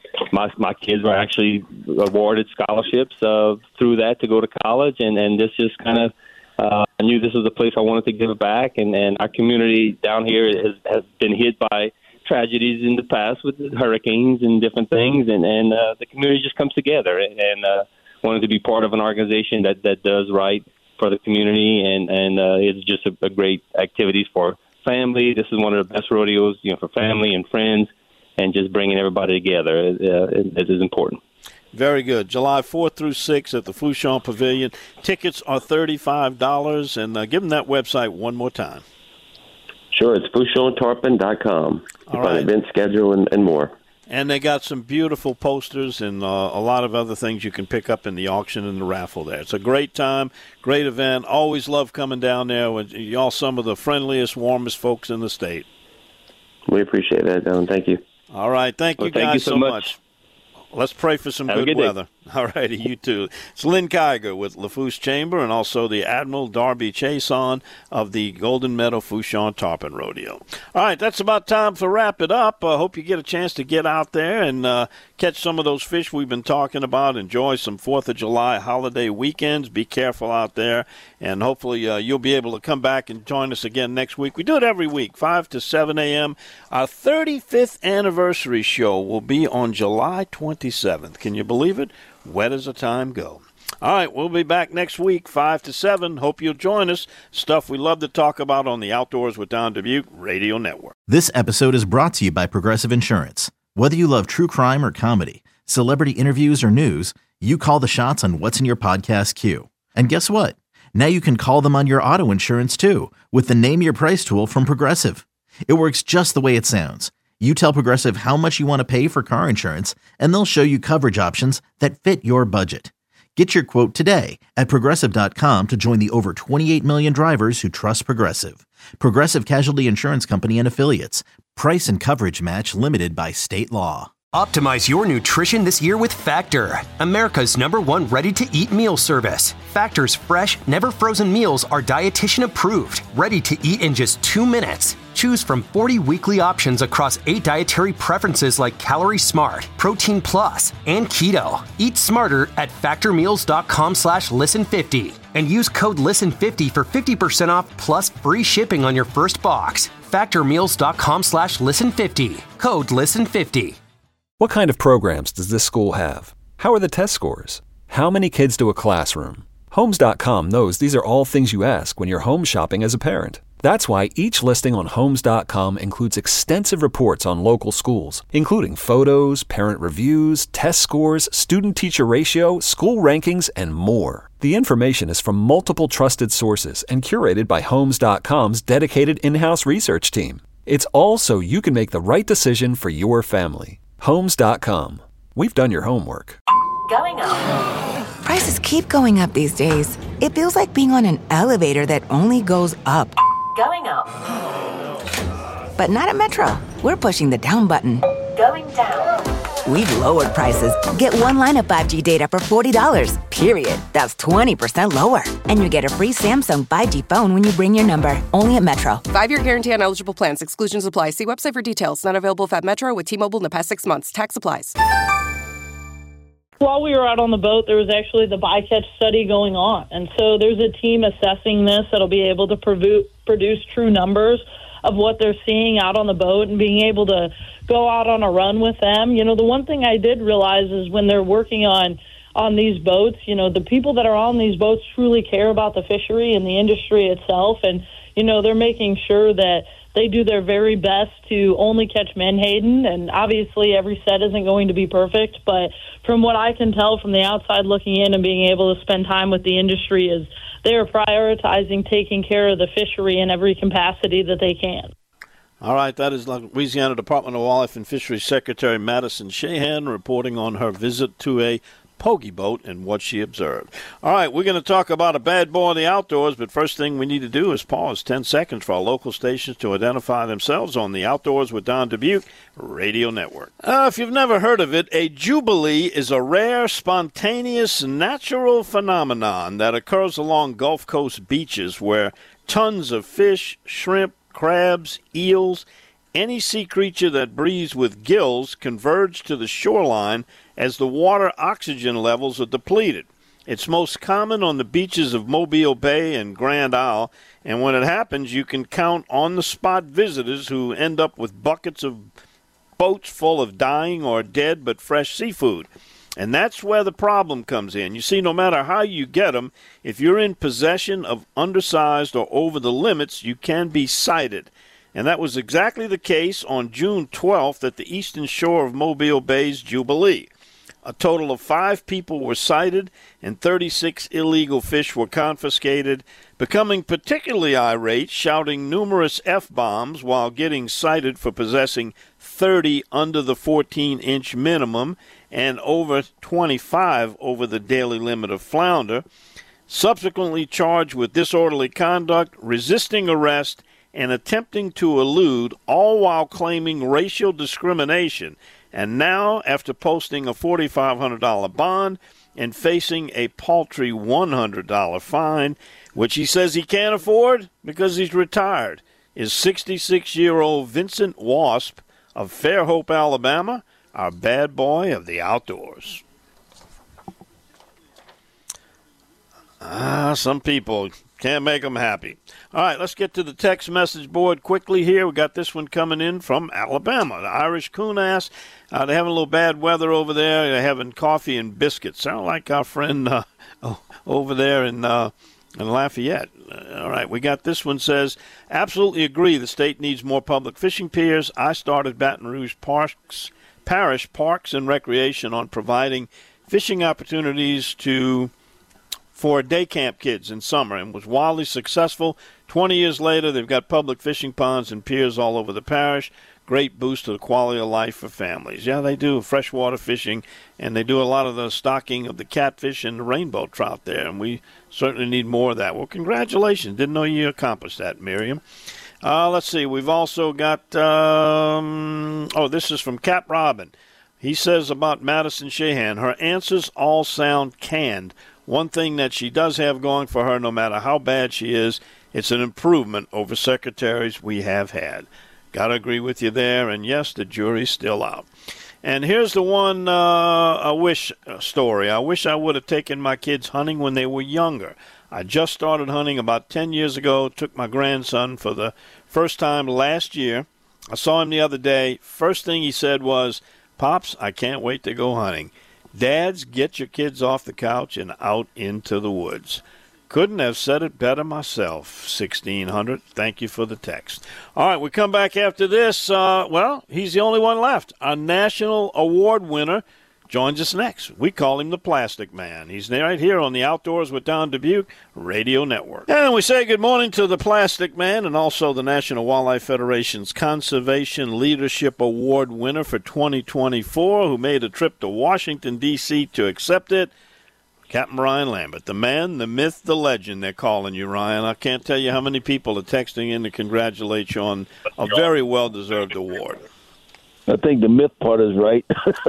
my kids were actually awarded scholarships through that to go to college, and this just kind of. I knew this was a place I wanted to give back, and our community down here has been hit by tragedies in the past with hurricanes and different things, and the community just comes together and wanted to be part of an organization that does right for the community, and it's just a great activities for family. This is one of the best rodeos, for family and friends, and just bringing everybody together is important. Very good. July 4th through 6th at the Fouchon Pavilion. Tickets are $35, and give them that website one more time. Sure, it's FouchonTarpon.com. All right. Event schedule and more. And they got some beautiful posters and a lot of other things you can pick up in the auction and the raffle there. It's a great time, great event. Always love coming down there. Y'all some of the friendliest, warmest folks in the state. We appreciate that, Don. Thank you. All right. Thank you guys so much. Let's pray for some good weather. All righty, you too. It's Lynn Kiger with Lafourche Chamber and also the Admiral Darby Chason of the Golden Meadow Fouchon Tarpon Rodeo. All right, that's about time to wrap it up. I hope you get a chance to get out there and catch some of those fish we've been talking about. Enjoy some 4th of July holiday weekends. Be careful out there, and hopefully you'll be able to come back and join us again next week. We do it every week, 5 to 7 a.m. Our 35th anniversary show will be on July 27th. Can you believe it? Where does the time go? All right, we'll be back next week, 5 to 7. Hope you'll join us. Stuff we love to talk about on the Outdoors with Don Dubuque Radio Network. This episode is brought to you by Progressive Insurance. Whether you love true crime or comedy, celebrity interviews or news, you call the shots on what's in your podcast queue. And guess what? Now you can call them on your auto insurance too with the Name Your Price tool from Progressive. It works just the way it sounds. You tell Progressive how much you want to pay for car insurance, and they'll show you coverage options that fit your budget. Get your quote today at Progressive.com to join the over 28 million drivers who trust Progressive. Progressive Casualty Insurance Company and Affiliates. Price and coverage match limited by state law. Optimize your nutrition this year with Factor, America's #1 ready-to-eat meal service. Factor's fresh, never-frozen meals are dietitian approved, ready to eat in just 2 minutes. Choose from 40 weekly options across 8 dietary preferences like Calorie Smart, Protein Plus, and Keto. Eat smarter at factormeals.com/listen50 and use code LISTEN50 for 50% off plus free shipping on your first box. Factormeals.com/listen50. Code LISTEN50. What kind of programs does this school have? How are the test scores? How many kids do a classroom? Homes.com knows these are all things you ask when you're home shopping as a parent. That's why each listing on Homes.com includes extensive reports on local schools, including photos, parent reviews, test scores, student-teacher ratio, school rankings, and more. The information is from multiple trusted sources and curated by Homes.com's dedicated in-house research team. It's all so you can make the right decision for your family. Homes.com. We've done your homework. Going up. Prices keep going up these days. It feels like being on an elevator that only goes up. Going up. But not at Metro. We're pushing the down button. Going down. we've lowered prices. Get one line of 5G data for $40, period. That's 20% lower. And you get a free Samsung 5G phone when you bring your number. Only at Metro. 5-year guarantee on eligible plans. Exclusions apply. See website for details. Not available if at Metro with T-Mobile in the past 6 months. Tax applies. While we were out on the boat, there was actually the bycatch study going on. And so there's a team assessing this that'll be able to produce true numbers of what they're seeing out on the boat and being able to go out on a run with them. You know, the one thing I did realize is when they're working on these boats, you know, the people that are on these boats truly care about the fishery and the industry itself. And, you know, they're making sure that they do their very best to only catch menhaden, and obviously every set isn't going to be perfect, but from what I can tell from the outside looking in and being able to spend time with the industry is they are prioritizing taking care of the fishery in every capacity that they can. All right, that is Louisiana Department of Wildlife and Fisheries Secretary Madison Shahan reporting on her visit to a pogie boat and what she observed. All right, we're going to talk about a bad boy in the outdoors, but first thing we need to do is pause 10 seconds for our local stations to identify themselves on the Outdoors with Don Dubuque Radio Network. If you've never heard of it, a jubilee is a rare, spontaneous, natural phenomenon that occurs along Gulf Coast beaches where tons of fish, shrimp, crabs, eels, any sea creature that breathes with gills converge to the shoreline as the water oxygen levels are depleted. It's most common on the beaches of Mobile Bay and Grand Isle, and when it happens, you can count on-the-spot visitors who end up with buckets of boats full of dying or dead but fresh seafood. And that's where the problem comes in. You see, no matter how you get them, if you're in possession of undersized or over the limits, you can be cited. And that was exactly the case on June 12th at the eastern shore of Mobile Bay's Jubilee. A total of 5 people were cited and 36 illegal fish were confiscated, becoming particularly irate, shouting numerous F-bombs while getting cited for possessing 30 under the 14-inch minimum and over 25 over the daily limit of flounder, subsequently charged with disorderly conduct, resisting arrest, and attempting to elude, all while claiming racial discrimination. And now, after posting a $4,500 bond and facing a paltry $100 fine, which he says he can't afford because he's retired, is 66-year-old Vincent Wasp of Fairhope, Alabama, our bad boy of the outdoors. Some people can't make them happy. All right, let's get to the text message board quickly here. We got this one coming in from Alabama. The Irish coon ass. They're having a little bad weather over there. They're having coffee and biscuits. Sound like our friend over there in Lafayette. All right, we got this one says, absolutely agree the state needs more public fishing piers. I started Baton Rouge Parish Parks and Recreation on providing fishing opportunities for day camp kids in summer and was wildly successful. 20 years later, they've got public fishing ponds and piers all over the parish. Great boost to the quality of life for families. Yeah, they do freshwater fishing, and they do a lot of the stocking of the catfish and the rainbow trout there, and we certainly need more of that. Well, congratulations. Didn't know you accomplished that, Miriam. Let's see. We've also got, this is from Cap Robin. He says about Madison Shahan, her answers all sound canned. One thing that she does have going for her, no matter how bad she is, it's an improvement over secretaries we have had. Got to agree with you there, and yes, the jury's still out. And here's the one a wish story. I wish I would have taken my kids hunting when they were younger. I just started hunting about 10 years ago, took my grandson for the first time last year. I saw him the other day. First thing he said was, Pops, I can't wait to go hunting. Dads, get your kids off the couch and out into the woods. Couldn't have said it better myself, 1600. Thank you for the text. All right, we come back after this. He's the only one left. Our national award winner joins us next. We call him the Plastic Man. He's right here on the Outdoors with Don Dubuque Radio Network. And we say good morning to the Plastic Man and also the National Wildlife Federation's Conservation Leadership Award winner for 2024, who made a trip to Washington, D.C. to accept it. Captain Ryan Lambert, the man, the myth, the legend, they're calling you, Ryan. I can't tell you how many people are texting in to congratulate you on a very well-deserved award. I think the myth part is right.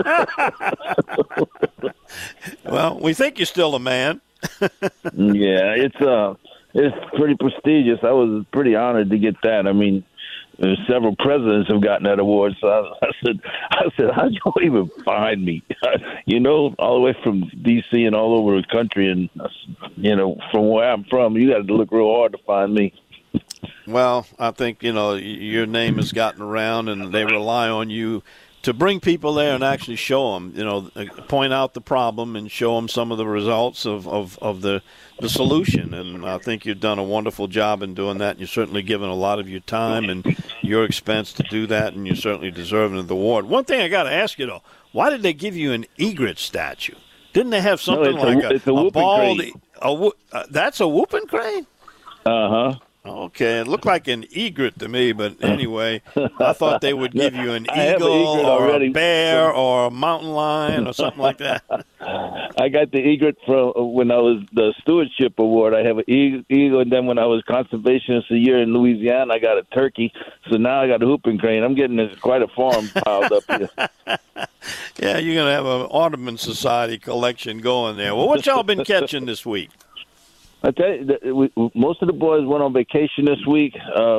Well, we think you're still a man. Yeah, it's pretty prestigious. I was pretty honored to get that. I mean, several presidents have gotten that award. So I said, how'd you even find me? All the way from D.C. and all over the country, and from where I'm from, you got to look real hard to find me. Well, I think, your name has gotten around, and they rely on you to bring people there and actually show them, point out the problem and show them some of the results of the solution. And I think you've done a wonderful job in doing that. And you've certainly given a lot of your time and your expense to do that, and you're certainly deserving of the award. One thing I got to ask you, though, why did they give you an egret statue? Didn't they have something a bald? crane. That's a whooping crane? Uh-huh. Okay, it looked like an egret to me, but anyway, I thought they would give you an eagle or a bear or a mountain lion or something like that. I got the egret from when I was the stewardship award. I have an eagle, and then when I was conservationist a year in Louisiana, I got a turkey. So now I got a whooping crane. I'm getting quite a farm piled up here. Yeah, you're going to have an Audubon Society collection going there. Well, what y'all been catching this week? I tell you, most of the boys went on vacation this week.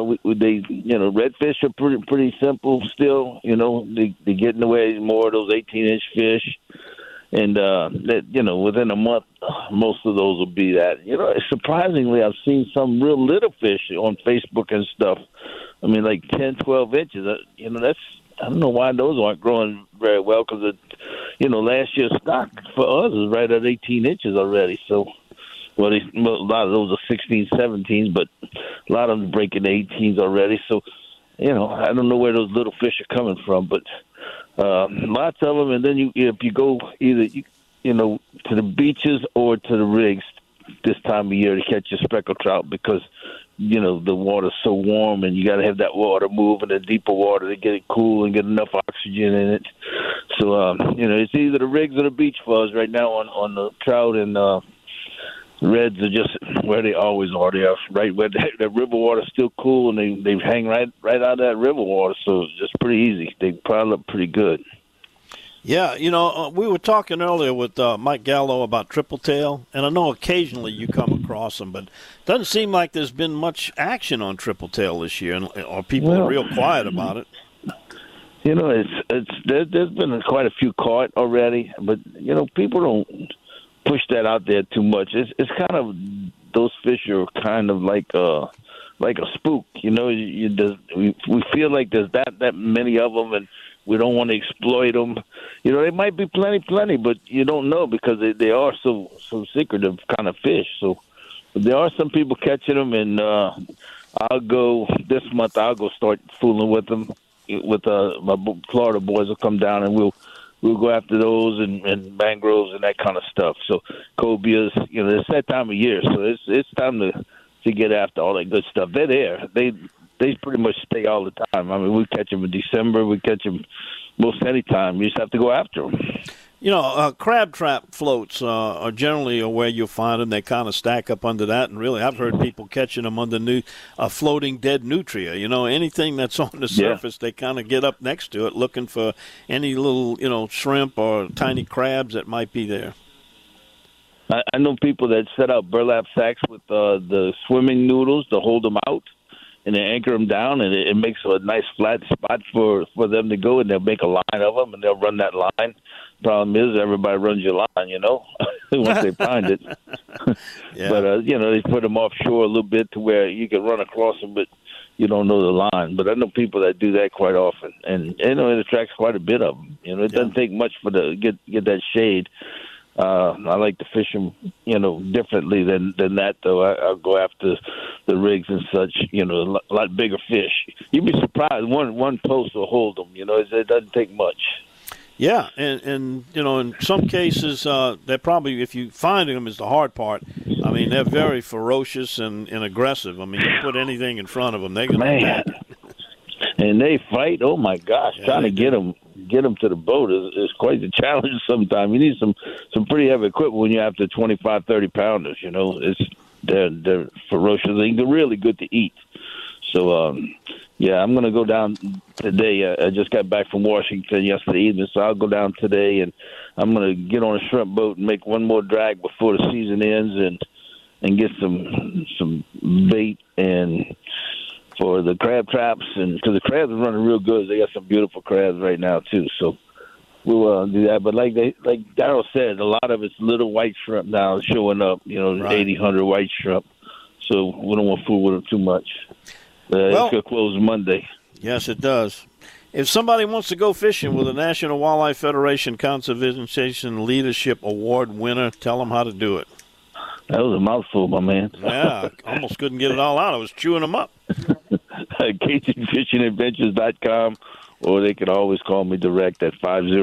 Redfish are pretty simple still. They get in the way more of those 18-inch fish, and within a month, most of those will be that. Surprisingly, I've seen some real little fish on Facebook and stuff. I mean, like 10, 12 inches. That's I don't know why those aren't growing very well because last year's stock for us is right at 18 inches already. So. Well, a lot of those are 16s, 17s, but a lot of them breaking the 18s already. So, I don't know where those little fish are coming from, but lots of them. And then if you go either, to the beaches or to the rigs this time of year to catch your speckled trout because, the water's so warm and you got to have that water move in the deeper water to get it cool and get enough oxygen in it. So, it's either the rigs or the beach for us right now on the trout and reds are just where they always are. They are right where the river water's still cool, and they hang right out of that river water, so it's just pretty easy. They pile up pretty good. Yeah, we were talking earlier with Mike Gallo about triple tail, and I know occasionally you come across them, but it doesn't seem like there's been much action on triple tail this year, or people are real quiet about it. There's been quite a few caught already, but people don't push that out there too much. It's kind of those fish are kind of like a spook. We feel like there's that many of them, and we don't want to exploit them. They might be plenty, but you don't know because they are so secretive kind of fish. So there are some people catching them, and I'll go this month. I'll go start fooling with them. With my Florida boys will come down and we'll go after those and mangroves and that kind of stuff. So cobias, it's that time of year, so it's time to get after all that good stuff. They're there. They pretty much stay all the time. I mean, we catch them in December. We catch them most any time. You just have to go after them. Crab trap floats are generally where you'll find them. They kind of stack up under that, and really, I've heard people catching them under floating dead nutria. Anything that's on the surface, they kind of get up next to it, looking for any little, shrimp or tiny crabs that might be there. I know people that set out burlap sacks with the swimming noodles to hold them out, and they anchor them down, and it makes a nice flat spot for them to go, and they'll make a line of them, and they'll run that line. Problem is, everybody runs your line, once they find it. Yeah. But, they put them offshore a little bit to where you can run across them, but you don't know the line. But I know people that do that quite often, and, it attracts quite a bit of them. It doesn't take much for get that shade. I like to fish them, differently than that, though. I'll go after the rigs and such, a lot bigger fish. You'd be surprised. One post will hold them, it doesn't take much. Yeah, and in some cases, they're probably, if you finding them is the hard part, I mean, they're very ferocious and aggressive. I mean, you put anything in front of them, they're going to attack. And they fight, oh, my gosh, trying to get them to the boat is quite a challenge sometimes. You need some pretty heavy equipment when you're after 25, 30-pounders, They're ferocious. They're really good to eat. So, Yeah, I'm going to go down today. I just got back from Washington yesterday evening, so I'll go down today, and I'm going to get on a shrimp boat and make one more drag before the season ends, and get some bait and for the crab traps, and because the crabs are running real good. They got some beautiful crabs right now too, so we'll do that. But like Darryl said, a lot of it's little white shrimp now showing up. Right. 80, 100 white shrimp. So we don't want to fool with them too much. It's going to close Monday. Yes, it does. If somebody wants to go fishing with the National Wildlife Federation Conservation Leadership Award winner, tell them how to do it. That was a mouthful, my man. Yeah, I almost couldn't get it all out. I was chewing them up. CajunFishingAdventures.com, or they can always call me direct at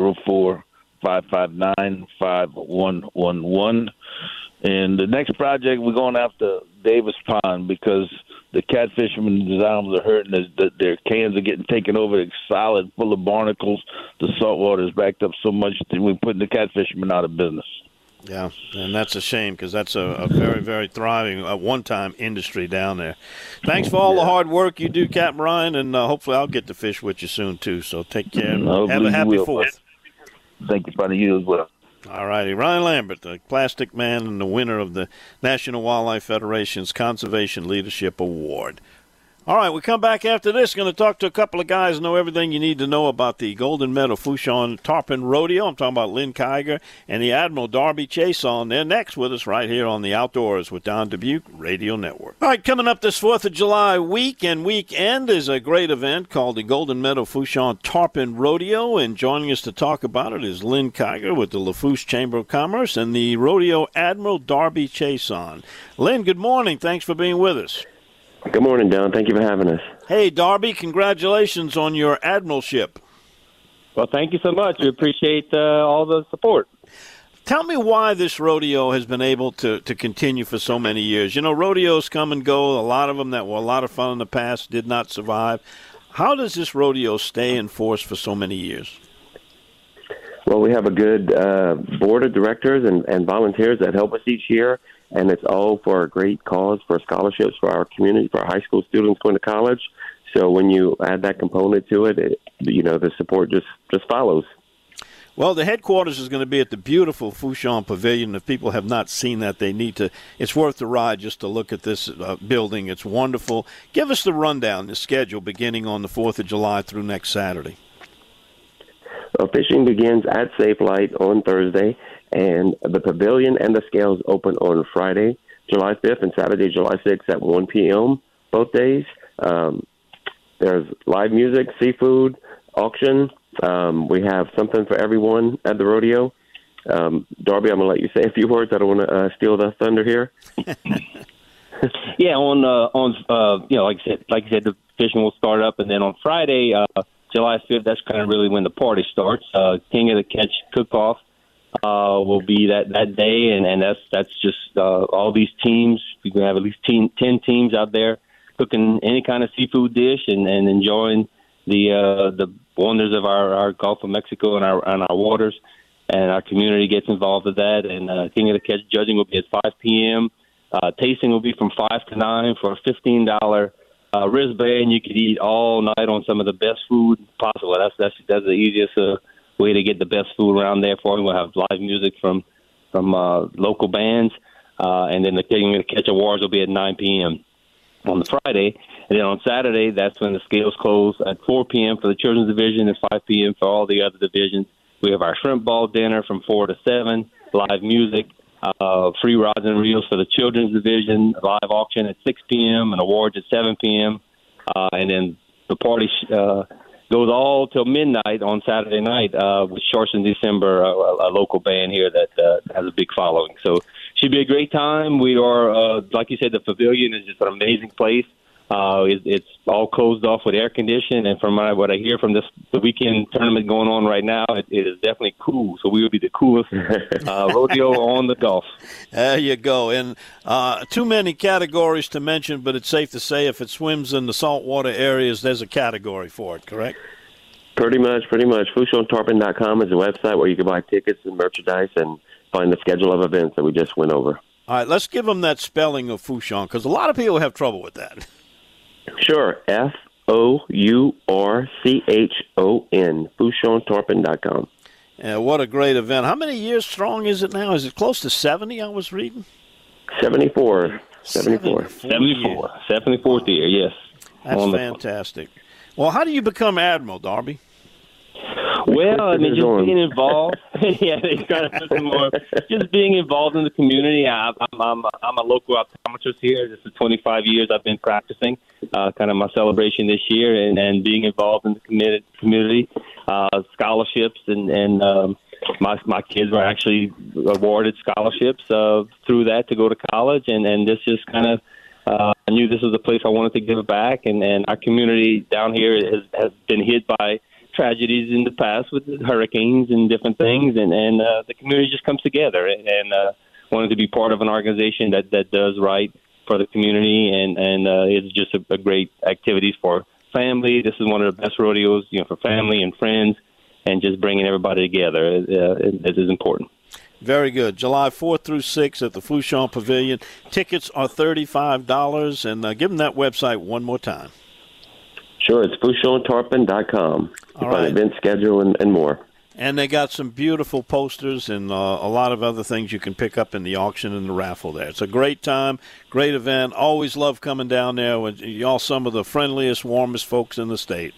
504-559-5111. And the next project, we're going after Davis Pond because the catfishermen in the islands are hurting. Their cans are getting taken over. They're solid, full of barnacles. The salt water is backed up so much that we're putting the catfishermen out of business. Yeah, and that's a shame because that's a very, very thriving one-time industry down there. Thanks for all the hard work you do, Captain Ryan, and hopefully I'll get to fish with you soon, too. So take care and have a happy 4th. Thank you, buddy. You as well. All righty. Ryan Lambert, the plastic man and the winner of the National Wildlife Federation's Conservation Leadership Award. All right, we come back after this. Going to talk to a couple of guys who know everything you need to know about the Golden Meadow Fourchon Tarpon Rodeo. I'm talking about Lynn Kiger and the Admiral Darby Chason. They're next with us right here on the Outdoors with Don Dubuque Radio Network. All right, coming up this 4th of July week and weekend is a great event called the Golden Meadow Fourchon Tarpon Rodeo, and joining us to talk about it is Lynn Kiger with the Lafourche Chamber of Commerce and the Rodeo Admiral Darby Chason. Lynn, good morning. Thanks for being with us. Good morning, Don. Thank you for having us. Hey, Darby, congratulations on your admiralship. Well, thank you so much. We appreciate all the support. Tell me why this rodeo has been able to continue for so many years. You know, rodeos come and go. A lot of them that were a lot of fun in the past did not survive. How does this rodeo stay in force for so many years? Well, we have a good board of directors and volunteers that help us each year. And it's all for a great cause, for scholarships for our community, for our high school students going to college. So when you add that component to it, the support just follows. Well, the headquarters is going to be at the beautiful Fourchon Pavilion. If people have not seen that, they need to. It's worth the ride just to look at this building. It's wonderful. Give us the rundown, the schedule beginning on the 4th of July through next Saturday. Well, fishing begins at Safe Light on Thursday, and the pavilion and the scales open on Friday, July 5th, and Saturday, July 6th at 1 p.m. both days. There's live music, seafood, auction. We have something for everyone at the rodeo. Darby, I'm going to let you say a few words. I don't want to steal the thunder here. Yeah, like I said, the fishing will start up, and then on Friday, July 5th, that's kind of really when the party starts. King of the Catch cook-off will be that day, and that's just all these teams. We're going to have at least 10 teams out there cooking any kind of seafood dish and enjoying the wonders of our Gulf of Mexico and our waters. And our community gets involved with that. And King of the Catch judging will be at 5 p.m. Tasting will be from 5 to 9 for a $15 wristband. You could eat all night on some of the best food possible. That's the easiest way to get the best food around there for you. We'll have live music from local bands, and then the King of the Catch Awards will be at 9 p.m. on the Friday. And then on Saturday, that's when the scales close at 4 p.m. for the children's division and 5 p.m. for all the other divisions. We have our shrimp ball dinner from 4 to 7, live music, free rods and reels for the children's division, live auction at 6 p.m. and awards at 7 p.m. And then the party goes all till midnight on Saturday night with Shorts in December, a local band here that has a big following. So should be a great time. We are, like you said, the pavilion is just an amazing place. It's all closed off with air conditioning, and from what I hear from the weekend tournament going on right now, it is definitely cool. So we will be the coolest rodeo on the Gulf. There you go. And too many categories to mention, but it's safe to say if it swims in the saltwater areas, there's a category for it, correct? Pretty much. FourchonTarpon.com is a website where you can buy tickets and merchandise and find the schedule of events that we just went over. All right, let's give them that spelling of Fourchon, because a lot of people have trouble with that. Sure, FouchonTarpon.com. What a great event. How many years strong is it now? Is it close to 70, I was reading? 74. 74th year, yes. That's fantastic. Well, how do you become Admiral, Darby? Well, I mean, just being involved. Yeah, they kind of put some more. Just being involved in the community. I'm a local optometrist here. This is 25 years I've been practicing. Kind of my celebration this year, and being involved in the community, scholarships, and my kids were actually awarded scholarships through that to go to college, and this just kind of. I knew this was a place I wanted to give back, and our community down here has been hit by tragedies in the past with hurricanes and different things, and the community just comes together and wanted to be part of an organization that does right for the community, and it's just a great activities for family. This is one of the best rodeos, for family and friends, and just bringing everybody together. This is important. Very good. July 4th through 6th at the Fouchon Pavilion. Tickets are $35, and give them that website one more time. Sure, it's FouchonTarpon.com. You find event schedule and more. And they got some beautiful posters and a lot of other things you can pick up in the auction and the raffle there. It's a great time, great event. Always love coming down there. Y'all some of the friendliest, warmest folks in the state.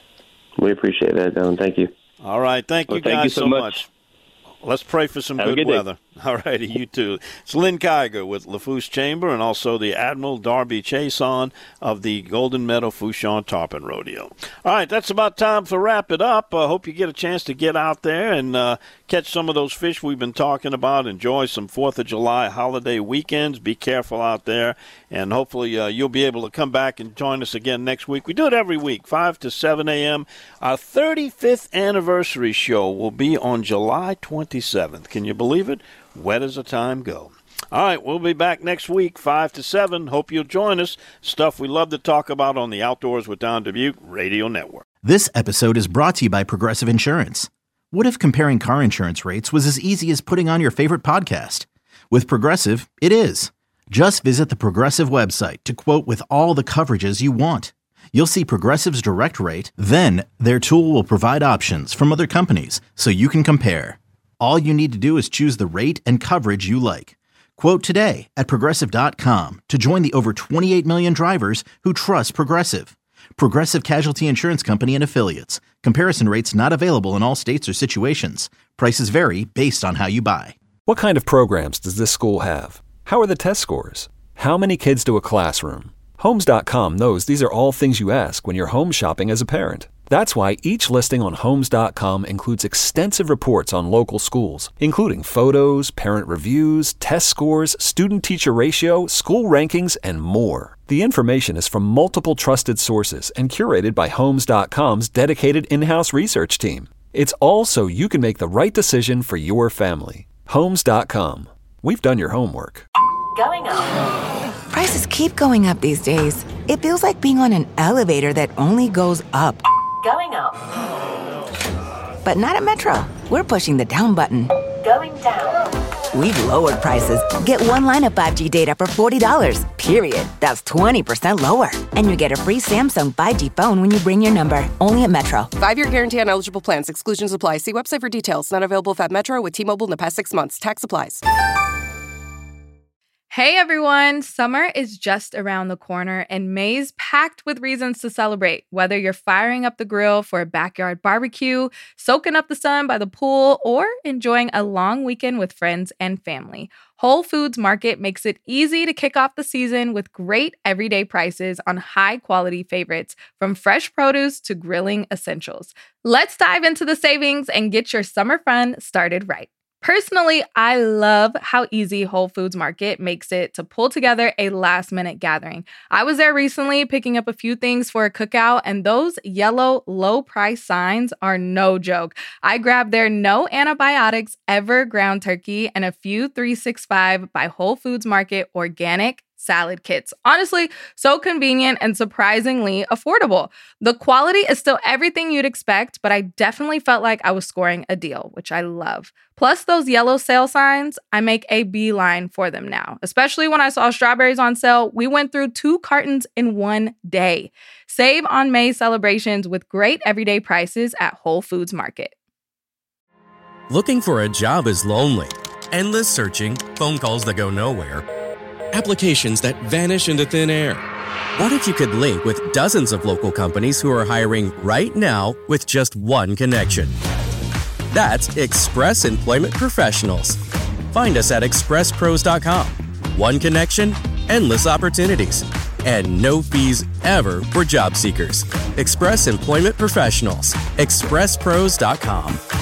We appreciate that, Don. Thank you. All right. Thank you guys so much. Let's pray for some good weather. All righty, you too. It's Lynn Kiger with Lafourche Chamber and also the Admiral Darby Chason of the Golden Meadow Fouchon Tarpon Rodeo. All right, that's about time to wrap it up. I hope you get a chance to get out there and catch some of those fish we've been talking about. Enjoy some 4th of July holiday weekends. Be careful out there, and hopefully you'll be able to come back and join us again next week. We do it every week, 5 to 7 a.m. Our 35th anniversary show will be on July 27th. Can you believe it? Where does the time go? All right, we'll be back next week, 5 to 7. Hope you'll join us. Stuff we love to talk about on the Outdoors with Don Dubuque Radio Network. This episode is brought to you by Progressive Insurance. What if comparing car insurance rates was as easy as putting on your favorite podcast? With Progressive, it is. Just visit the Progressive website to quote with all the coverages you want. You'll see Progressive's direct rate, then their tool will provide options from other companies so you can compare. All you need to do is choose the rate and coverage you like. Quote today at Progressive.com to join the over 28 million drivers who trust Progressive. Progressive Casualty Insurance Company and Affiliates. Comparison rates not available in all states or situations. Prices vary based on how you buy. What kind of programs does this school have? How are the test scores? How many kids do a classroom? Homes.com knows these are all things you ask when you're home shopping as a parent. That's why each listing on Homes.com includes extensive reports on local schools, including photos, parent reviews, test scores, student-teacher ratio, school rankings, and more. The information is from multiple trusted sources and curated by Homes.com's dedicated in-house research team. It's all so you can make the right decision for your family. Homes.com. We've done your homework. Going up. Prices keep going up these days. It feels like being on an elevator that only goes up. Going up. But not at Metro. We're pushing the down button. Going down. We've lowered prices. Get one line of 5G data for $40, period. That's 20% lower. And you get a free Samsung 5G phone when you bring your number. Only at Metro. 5-year guarantee on eligible plans. Exclusions apply. See website for details. Not available at Metro with T-Mobile in the past 6 months. Tax applies. Hey everyone, summer is just around the corner and May's packed with reasons to celebrate. Whether you're firing up the grill for a backyard barbecue, soaking up the sun by the pool, or enjoying a long weekend with friends and family, Whole Foods Market makes it easy to kick off the season with great everyday prices on high-quality favorites, from fresh produce to grilling essentials. Let's dive into the savings and get your summer fun started right. Personally, I love how easy Whole Foods Market makes it to pull together a last-minute gathering. I was there recently picking up a few things for a cookout, and those yellow low-price signs are no joke. I grabbed their no antibiotics ever ground turkey and a few 365 by Whole Foods Market organic salad kits. Honestly, so convenient and surprisingly affordable. The quality is still everything you'd expect, but I definitely felt like I was scoring a deal, which I love. Plus those yellow sale signs, I make a beeline for them now. Especially when I saw strawberries on sale, we went through 2 cartons in one day. Save on May celebrations with great everyday prices at Whole Foods Market. Looking for a job is lonely. Endless searching, phone calls that go nowhere, applications that vanish into thin air. What if you could link with dozens of local companies who are hiring right now with just one connection? That's Express Employment Professionals. Find us at expresspros.com. One connection, endless opportunities, and no fees ever for job seekers. Express Employment Professionals. expresspros.com.